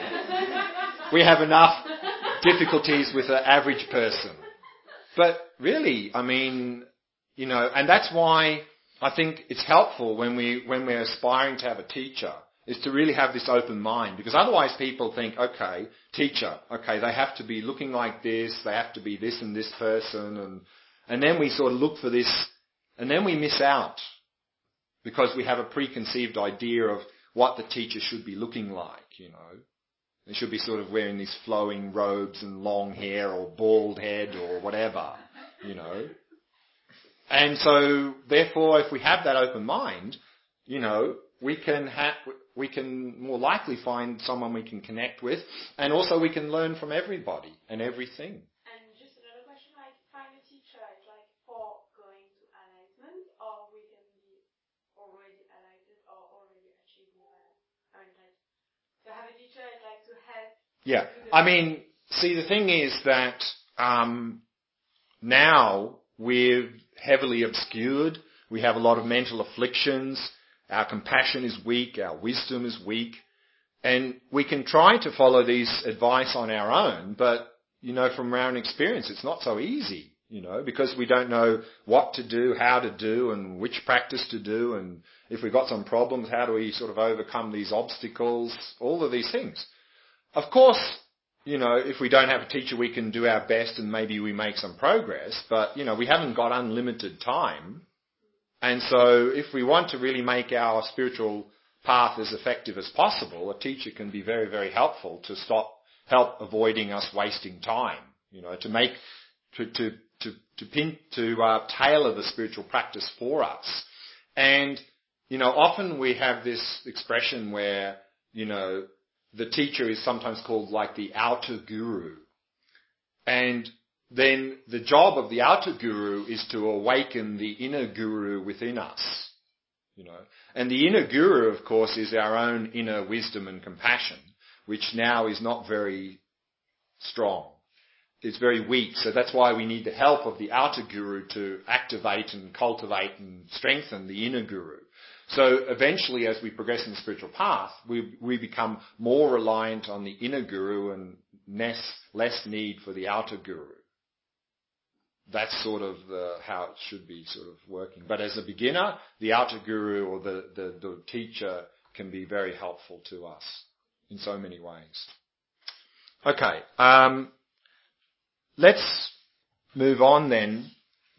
We have enough difficulties with an average person. But really, I mean, you know, and that's why I think it's helpful when we, when we're aspiring to have a teacher, is to really have this open mind. Because otherwise people think, okay, teacher, okay, they have to be looking like this, they have to be this and this person, and, and then we sort of look for this, and then we miss out. Because we have a preconceived idea of what the teacher should be looking like, you know. They should be sort of wearing these flowing robes and long hair or bald head or whatever, you know. And so, therefore, if we have that open mind, you know, we can have, we can more likely find someone we can connect with, and also we can learn from everybody and everything. and just another question, like find a teacher, is like for going to enlightenment, or we can be already enlightened or already achieved nirvana. I mean, like to have a teacher is like to help. Yeah, I mean, see, the thing is that um, now we're heavily obscured. We have a lot of mental afflictions. Our compassion is weak. Our wisdom is weak. And we can try to follow these advice on our own, but, you know, from our own experience, it's not so easy, you know, because we don't know what to do, how to do, and which practice to do, and if we've got some problems, how do we sort of overcome these obstacles, all of these things. Of course, you know, if we don't have a teacher, we can do our best and maybe we make some progress, but, you know, we haven't got unlimited time. And so if we want to really make our spiritual path as effective as possible, a teacher can be very, very helpful to stop, help avoiding us wasting time, you know, to make, to, to, to, to pin, to uh, tailor the spiritual practice for us. And, you know, often we have this expression where, you know, the teacher is sometimes called like the outer guru. And then the job of the outer guru is to awaken the inner guru within us, you know. And the inner guru, of course, is our own inner wisdom and compassion, which now is not very strong. It's very weak. So that's why we need the help of the outer guru to activate and cultivate and strengthen the inner guru. So eventually, as we progress in the spiritual path, we we become more reliant on the inner guru and less, less need for the outer guru. That's sort of the, how it should be sort of working. But as a beginner, the outer guru or the, the, the teacher can be very helpful to us in so many ways. Okay, um, let's move on then.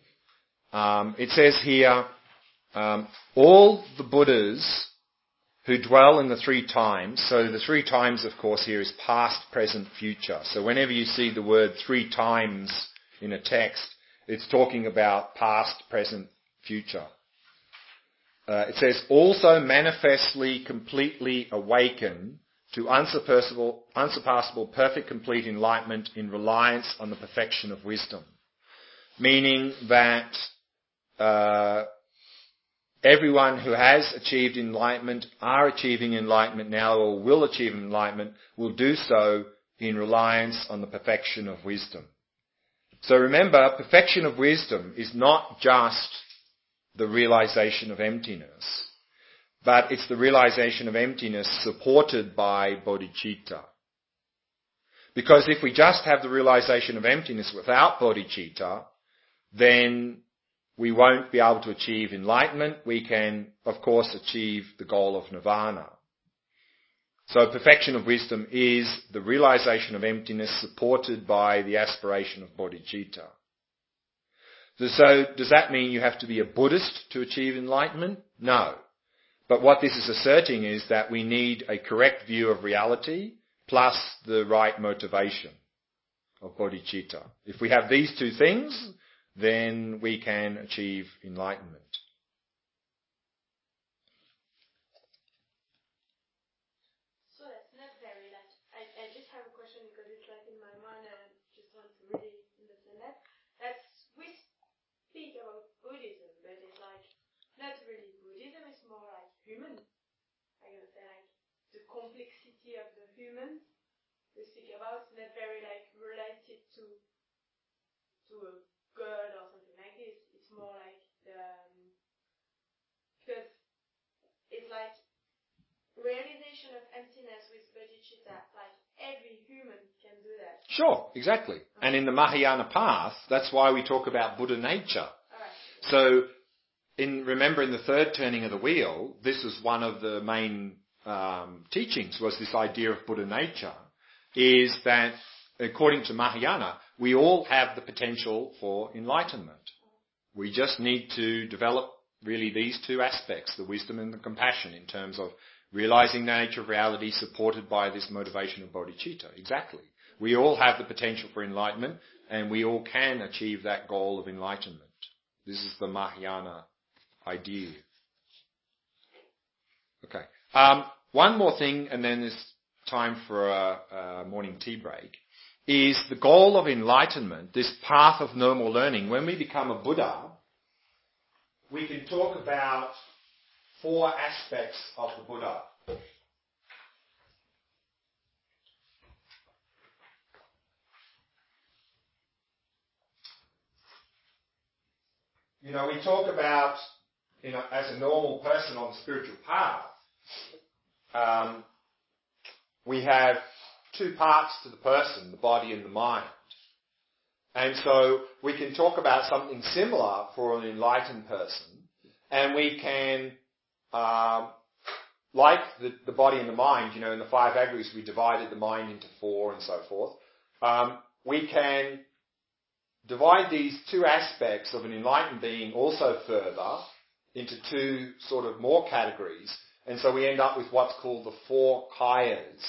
Um, it says here, um, all the Buddhas who dwell in the three times, so the three times, of course, here is past, present, future. So whenever you see the word three times in a text, it's talking about past, present, future. Uh, it says, also manifestly, completely awaken to unsurpassable, unsurpassable, perfect, complete enlightenment in reliance on the perfection of wisdom. Meaning that uh, everyone who has achieved enlightenment, are achieving enlightenment now, or will achieve enlightenment, will do so in reliance on the perfection of wisdom. So remember, perfection of wisdom is not just the realization of emptiness, but it's the realization of emptiness supported by bodhicitta. Because if we just have the realization of emptiness without bodhicitta, then we won't be able to achieve enlightenment. We can, of course, achieve the goal of nirvana. So perfection of wisdom is the realization of emptiness supported by the aspiration of bodhicitta. So does that mean you have to be a Buddhist to achieve enlightenment? No. But what this is asserting is that we need a correct view of reality plus the right motivation of bodhicitta. If we have these two things, then we can achieve enlightenment. So that's not very like I, I just have a question because it's like in my mind and I just want to really understand that. That's we speak about Buddhism, but it's like not really Buddhism, it's more like human. I'm gonna say like the complexity of the human we speak about, not very like related to to a God or something like this. It's more like the um, because it's like realization of emptiness with bodhicitta. Like every human can do that. Sure, exactly. Okay. And in the Mahayana path, that's why we talk about Buddha nature. Right. So, in remember in the third turning of the wheel, this was one of the main um, teachings, was this idea of Buddha nature, is that according to Mahayana, we all have the potential for enlightenment. We just need to develop really these two aspects, the wisdom and the compassion, in terms of realizing the nature of reality supported by this motivation of bodhicitta. Exactly. We all have the potential for enlightenment, and we all can achieve that goal of enlightenment. This is the Mahayana idea. Okay. Um, one more thing, and then there's time for a, a morning tea break, is the goal of enlightenment, this path of no more learning. When we become a Buddha, we can talk about four aspects of the Buddha. You know, we talk about, you know, as a normal person on the spiritual path, um, we have two parts to the person, the body and the mind. And so we can talk about something similar for an enlightened person, and we can, um, like the, the body and the mind, you know, in the five agris we divided the mind into four and so forth, um, we can divide these two aspects of an enlightened being also further into two sort of more categories, and so we end up with what's called the four kayas.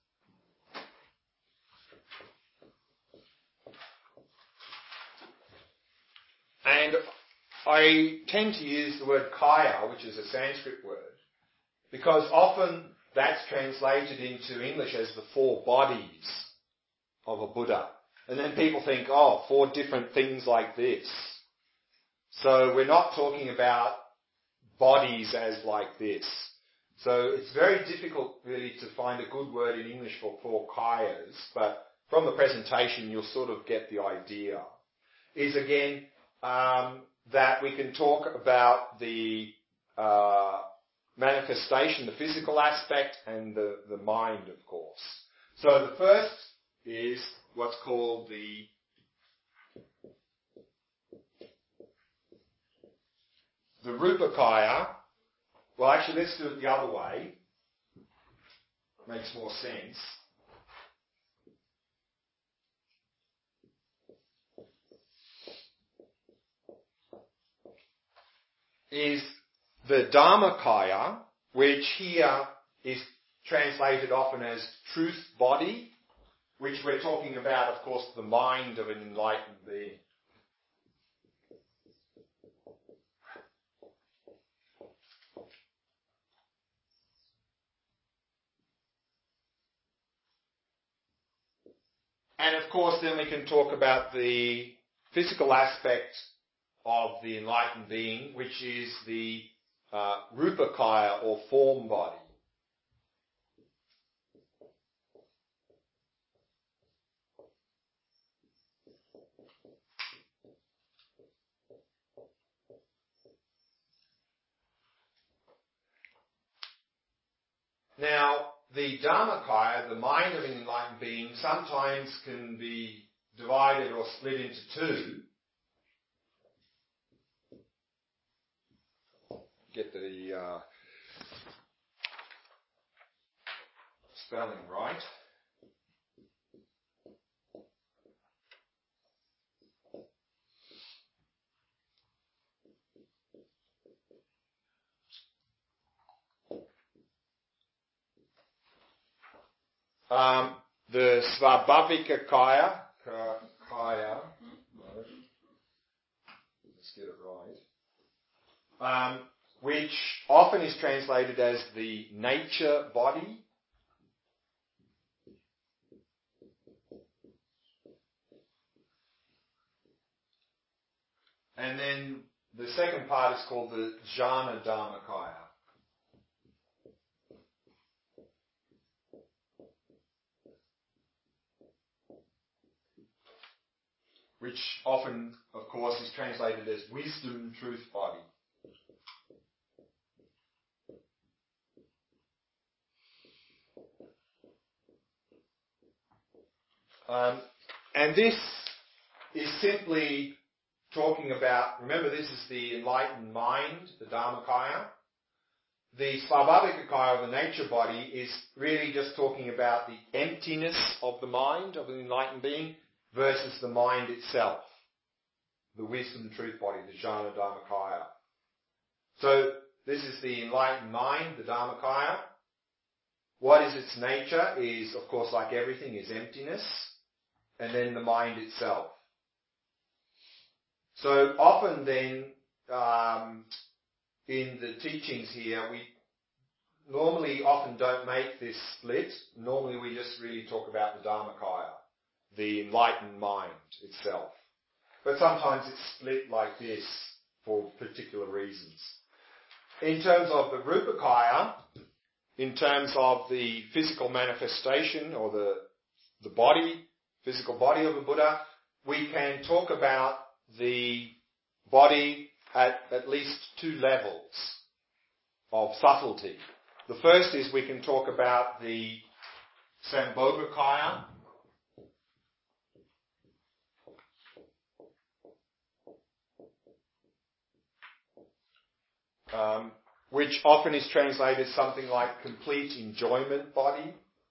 And I tend to use the word kaya, which is a Sanskrit word, because often that's translated into English as the four bodies of a Buddha. And then people think, oh, four different things like this. So we're not talking about bodies as like this. So it's very difficult really to find a good word in English for four kayas, but from the presentation you'll sort of get the idea. Is again, Um, that we can talk about the uh, manifestation, the physical aspect, and the, the mind, of course. So the first is what's called the the Rupakaya. Well, actually, let's do it the other way. Makes more sense. Is the Dharmakaya, which here is translated often as truth body, which we're talking about, of course, the mind of an enlightened being. And of course then we can talk about the physical aspect of the enlightened being, which is the uh, Rupakaya or form body. Now, the Dharmakaya, the mind of an enlightened being, sometimes can be divided or split into two. Get the uh, spelling right. Um, the Svabhavika Kaya, Kaya, let's get it right, um, which often is translated as the nature body. And then the second part is called the Jnana Dharmakaya. Which often, of course, is translated as wisdom, truth body. Um, and this is simply talking about, remember this is the enlightened mind, the Dharmakaya. The Svabhavikakaya, or the nature body, is really just talking about the emptiness of the mind of an enlightened being versus the mind itself, the wisdom, truth body, the Jnana Dharmakaya. So this is the enlightened mind, the Dharmakaya. What is its nature is, of course, like everything, is emptiness, and then the mind itself. So often then, um, in the teachings here, we normally often don't make this split. Normally we just really talk about the Dharmakaya, the enlightened mind itself. But sometimes it's split like this for particular reasons. In terms of the Rupakaya, in terms of the physical manifestation or the, the body, physical body of the Buddha, we can talk about the body at at least two levels of subtlety. The first is we can talk about the Sambhogakaya, um, which often is translated something like complete enjoyment body.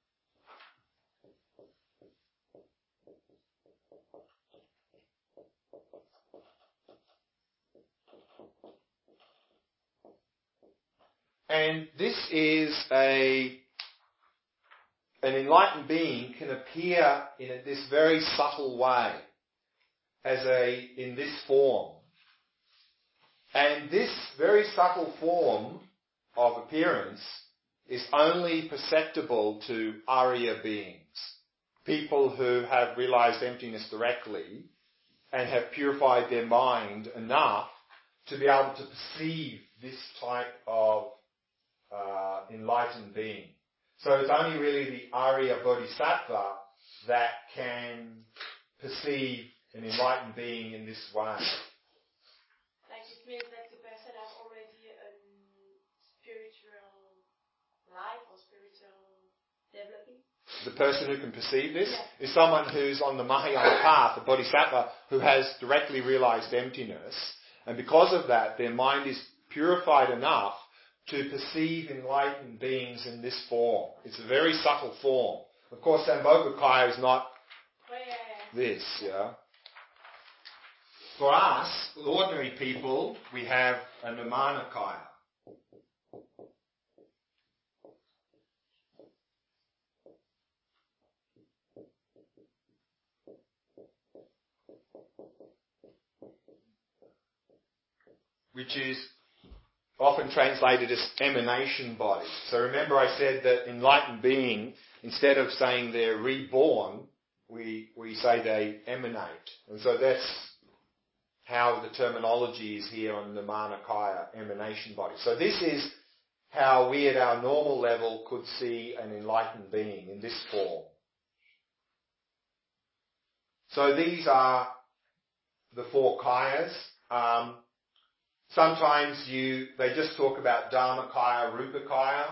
And this is a, an enlightened being can appear in a, this very subtle way, as a, in this form. And this very subtle form of appearance is only perceptible to Arya beings, people who have realized emptiness directly and have purified their mind enough to be able to perceive this type of uh, enlightened being. So it's only really the Arya Bodhisattva that can perceive an enlightened being in this way. Like it means that the person has already a spiritual life or spiritual developing? The person who can perceive this yeah. is someone who's on the Mahayana path, a Bodhisattva, who has directly realized emptiness. And because of that, their mind is purified enough to perceive enlightened beings in this form. It's a very subtle form. Of course, Sambhogakaya is not oh, yeah, yeah. this, yeah. For us, ordinary people, we have a Nirmanakaya. Which is often translated as emanation body. So remember I said that enlightened being, instead of saying they're reborn, we, we say they emanate. And so that's how the terminology is here on the Nirmanakaya, emanation body. So this is how we at our normal level could see an enlightened being in this form. So these are the four kayas. Um, sometimes you they just talk about Dharmakaya, Rupakaya,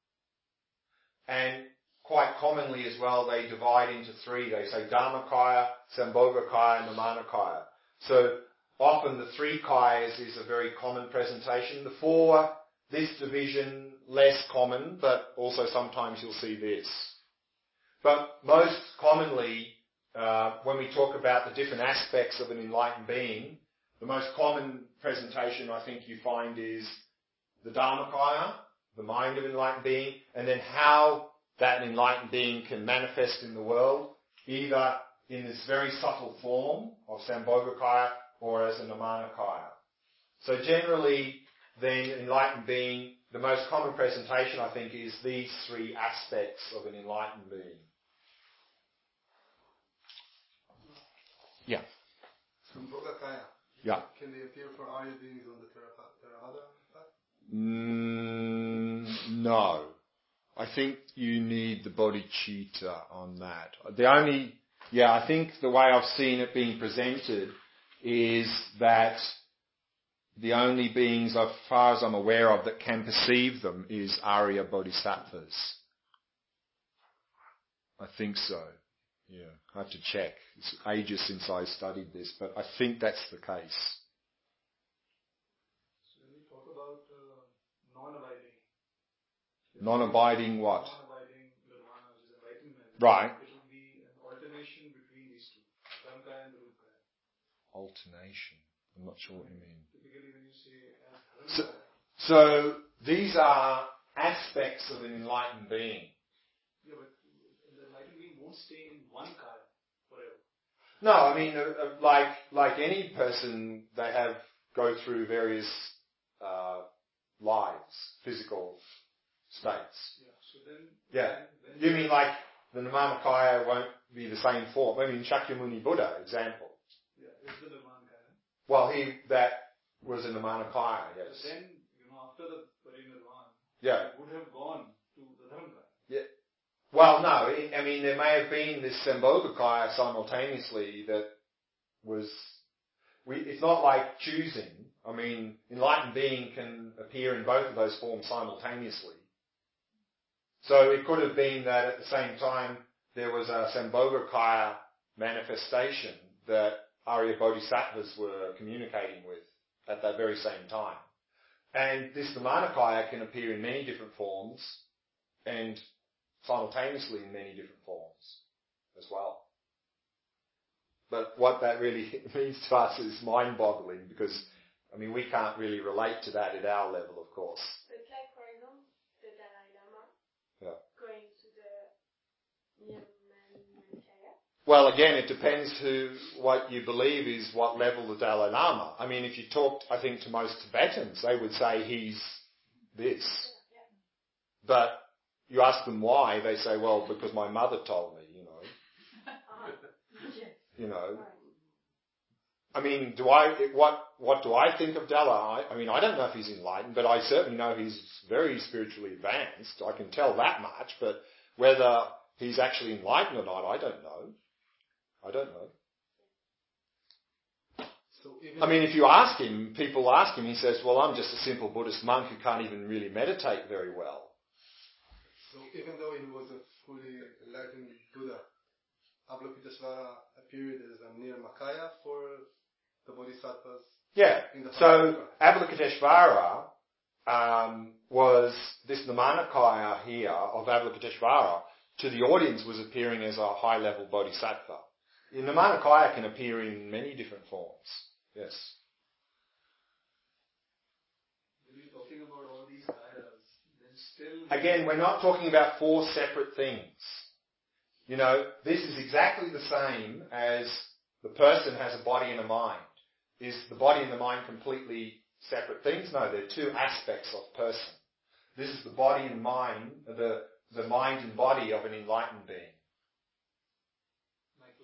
and quite commonly as well they divide into three. They say Dharmakaya, Sambhogakaya, and Nirmanakaya. So often the three kayas is a very common presentation. The four, this division, less common, but also sometimes you'll see this. But most commonly, uh, when we talk about the different aspects of an enlightened being, the most common presentation I think you find is the Dharmakaya, the mind of an enlightened being, and then how that enlightened being can manifest in the world, either in this very subtle form of Sambhogakaya or as a Nirmanakaya. So generally, then, enlightened being, the most common presentation, I think, is these three aspects of an enlightened being. Yeah. Sambhogakaya. Yeah. Can they appear for Arya beings on the Theravada path? Mm, no. I think you need the bodhicitta on that. The only, yeah, I think the way I've seen it being presented is that the only beings, as far as I'm aware of, that can perceive them is Arya Bodhisattvas. I think so. Yeah, I have to check. It's ages since I studied this, but I think that's the case. So when we talk about uh, non-abiding. Non-abiding what? Non-abiding nirvana, which is enlightenment. Right. It would be an alternation between these two, Dharmakaya and Rupakaya. Alternation. I'm not sure what you mean. Typically when you say as So, Dharmakaya. so these are aspects of an enlightened being. Yeah, but the enlightened being won't stay in one kaya forever. No, I mean, uh, uh, like like any person, they have go through various uh, lives, physical states. Yeah, so then... Yeah. Then, then You mean like the Nirmanakaya won't be the same form? I mean, Shakyamuni Buddha, example. Yeah, is the Nirmanakaya. Well, he that was a Nirmanakaya, yes. But then, you know, after the Parinirvana, Yeah. it would have gone to the Dharmakaya. Yeah. Well, no, it, I mean, there may have been this Sambhogakaya simultaneously that was... We, it's not like choosing. I mean, enlightened being can appear in both of those forms simultaneously. So it could have been that at the same time there was a Sambhogakaya manifestation that Arya Bodhisattvas were communicating with at that very same time. And this Nirmanakaya can appear in many different forms and simultaneously in many different forms as well. But what that really means to us is mind-boggling because, I mean, we can't really relate to that at our level, of course. It's like, for example, the Dalai Lama Yeah. going to the Nirmanakaya. Well, again, it depends who, what you believe is what level the Dalai Lama. I mean, if you talked, I think, to most Tibetans, they would say he's this. Yeah, yeah. But you ask them why, they say, well, because my mother told me, you know. Uh-huh. Yes. You know. Right. I mean, do I, what, what do I think of Dalai? I mean, I don't know if he's enlightened, but I certainly know he's very spiritually advanced. I can tell that much, but whether he's actually enlightened or not, I don't know. I don't know. So even I mean, if you ask him, people ask him, he says, well, I'm just a simple Buddhist monk who can't even really meditate very well. So even though he was a fully enlightened Buddha, Avalokiteshvara appeared as a Nirmakaya for the Bodhisattvas. Yeah. In the So Avalokiteshvara um, was this Nirmanakaya here of Avalokiteshvara to the audience was appearing as a high-level Bodhisattva. The Nirmanakaya can appear in many different forms. Yes. When we're talking about all these kayas, then still... Again, we're not talking about four separate things. You know, this is exactly the same as the person has a body and a mind. Is the body and the mind completely separate things? No, they're two aspects of person. This is the body and mind, the, the mind and body of an enlightened being. My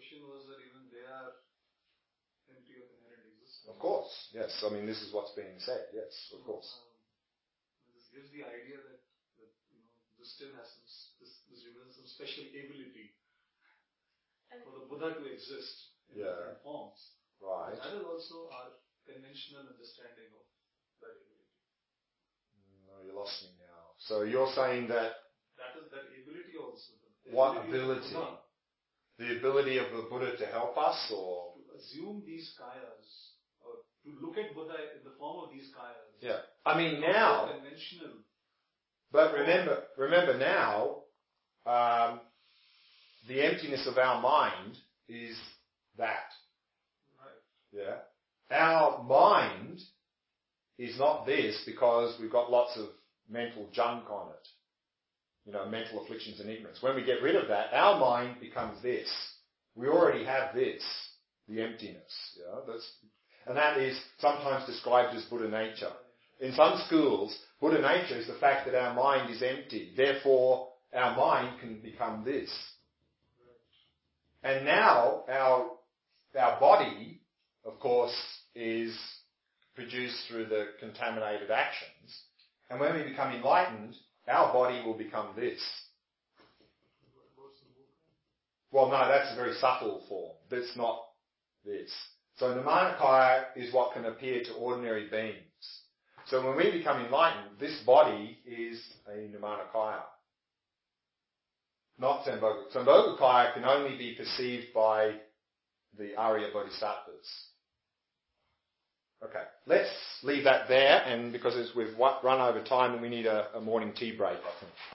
of course. Yes. I mean, this is what's being said. Yes, of course. Um, this gives the idea that, that you know, this still has some, this, this reveals some special ability for the Buddha to exist in Yeah. different forms. Right. That is also our conventional understanding of that ability. No, you lost me now. So you're saying that That is that ability also. The what of ability? the Buddha The ability of the Buddha to help us, or to assume these kayas, or to look at Buddha in the form of these kayas. yeah. I mean Not now, so conventional. but remember, remember now, um, the emptiness of our mind is that. Right. Yeah. Our mind is not this because we've got lots of mental junk on it. You know, mental afflictions and ignorance. When we get rid of that, our mind becomes this. We already have this, the emptiness. Yeah, that's, and that is sometimes described as Buddha nature. In some schools, Buddha nature is the fact that our mind is empty. Therefore, our mind can become this. And now, our, our body, of course, is produced through the contaminated actions. And when we become enlightened, our body will become this. Well, no, that's a very subtle form. That's not this. So Nirmanakaya is what can appear to ordinary beings. So when we become enlightened, this body is a Nirmanakaya. Not Sambhogakaya. Sambhogakaya can only be perceived by the Arya Bodhisattvas. Okay, let's leave that there, and because it's, we've run over time and we need a, a morning tea break, I think.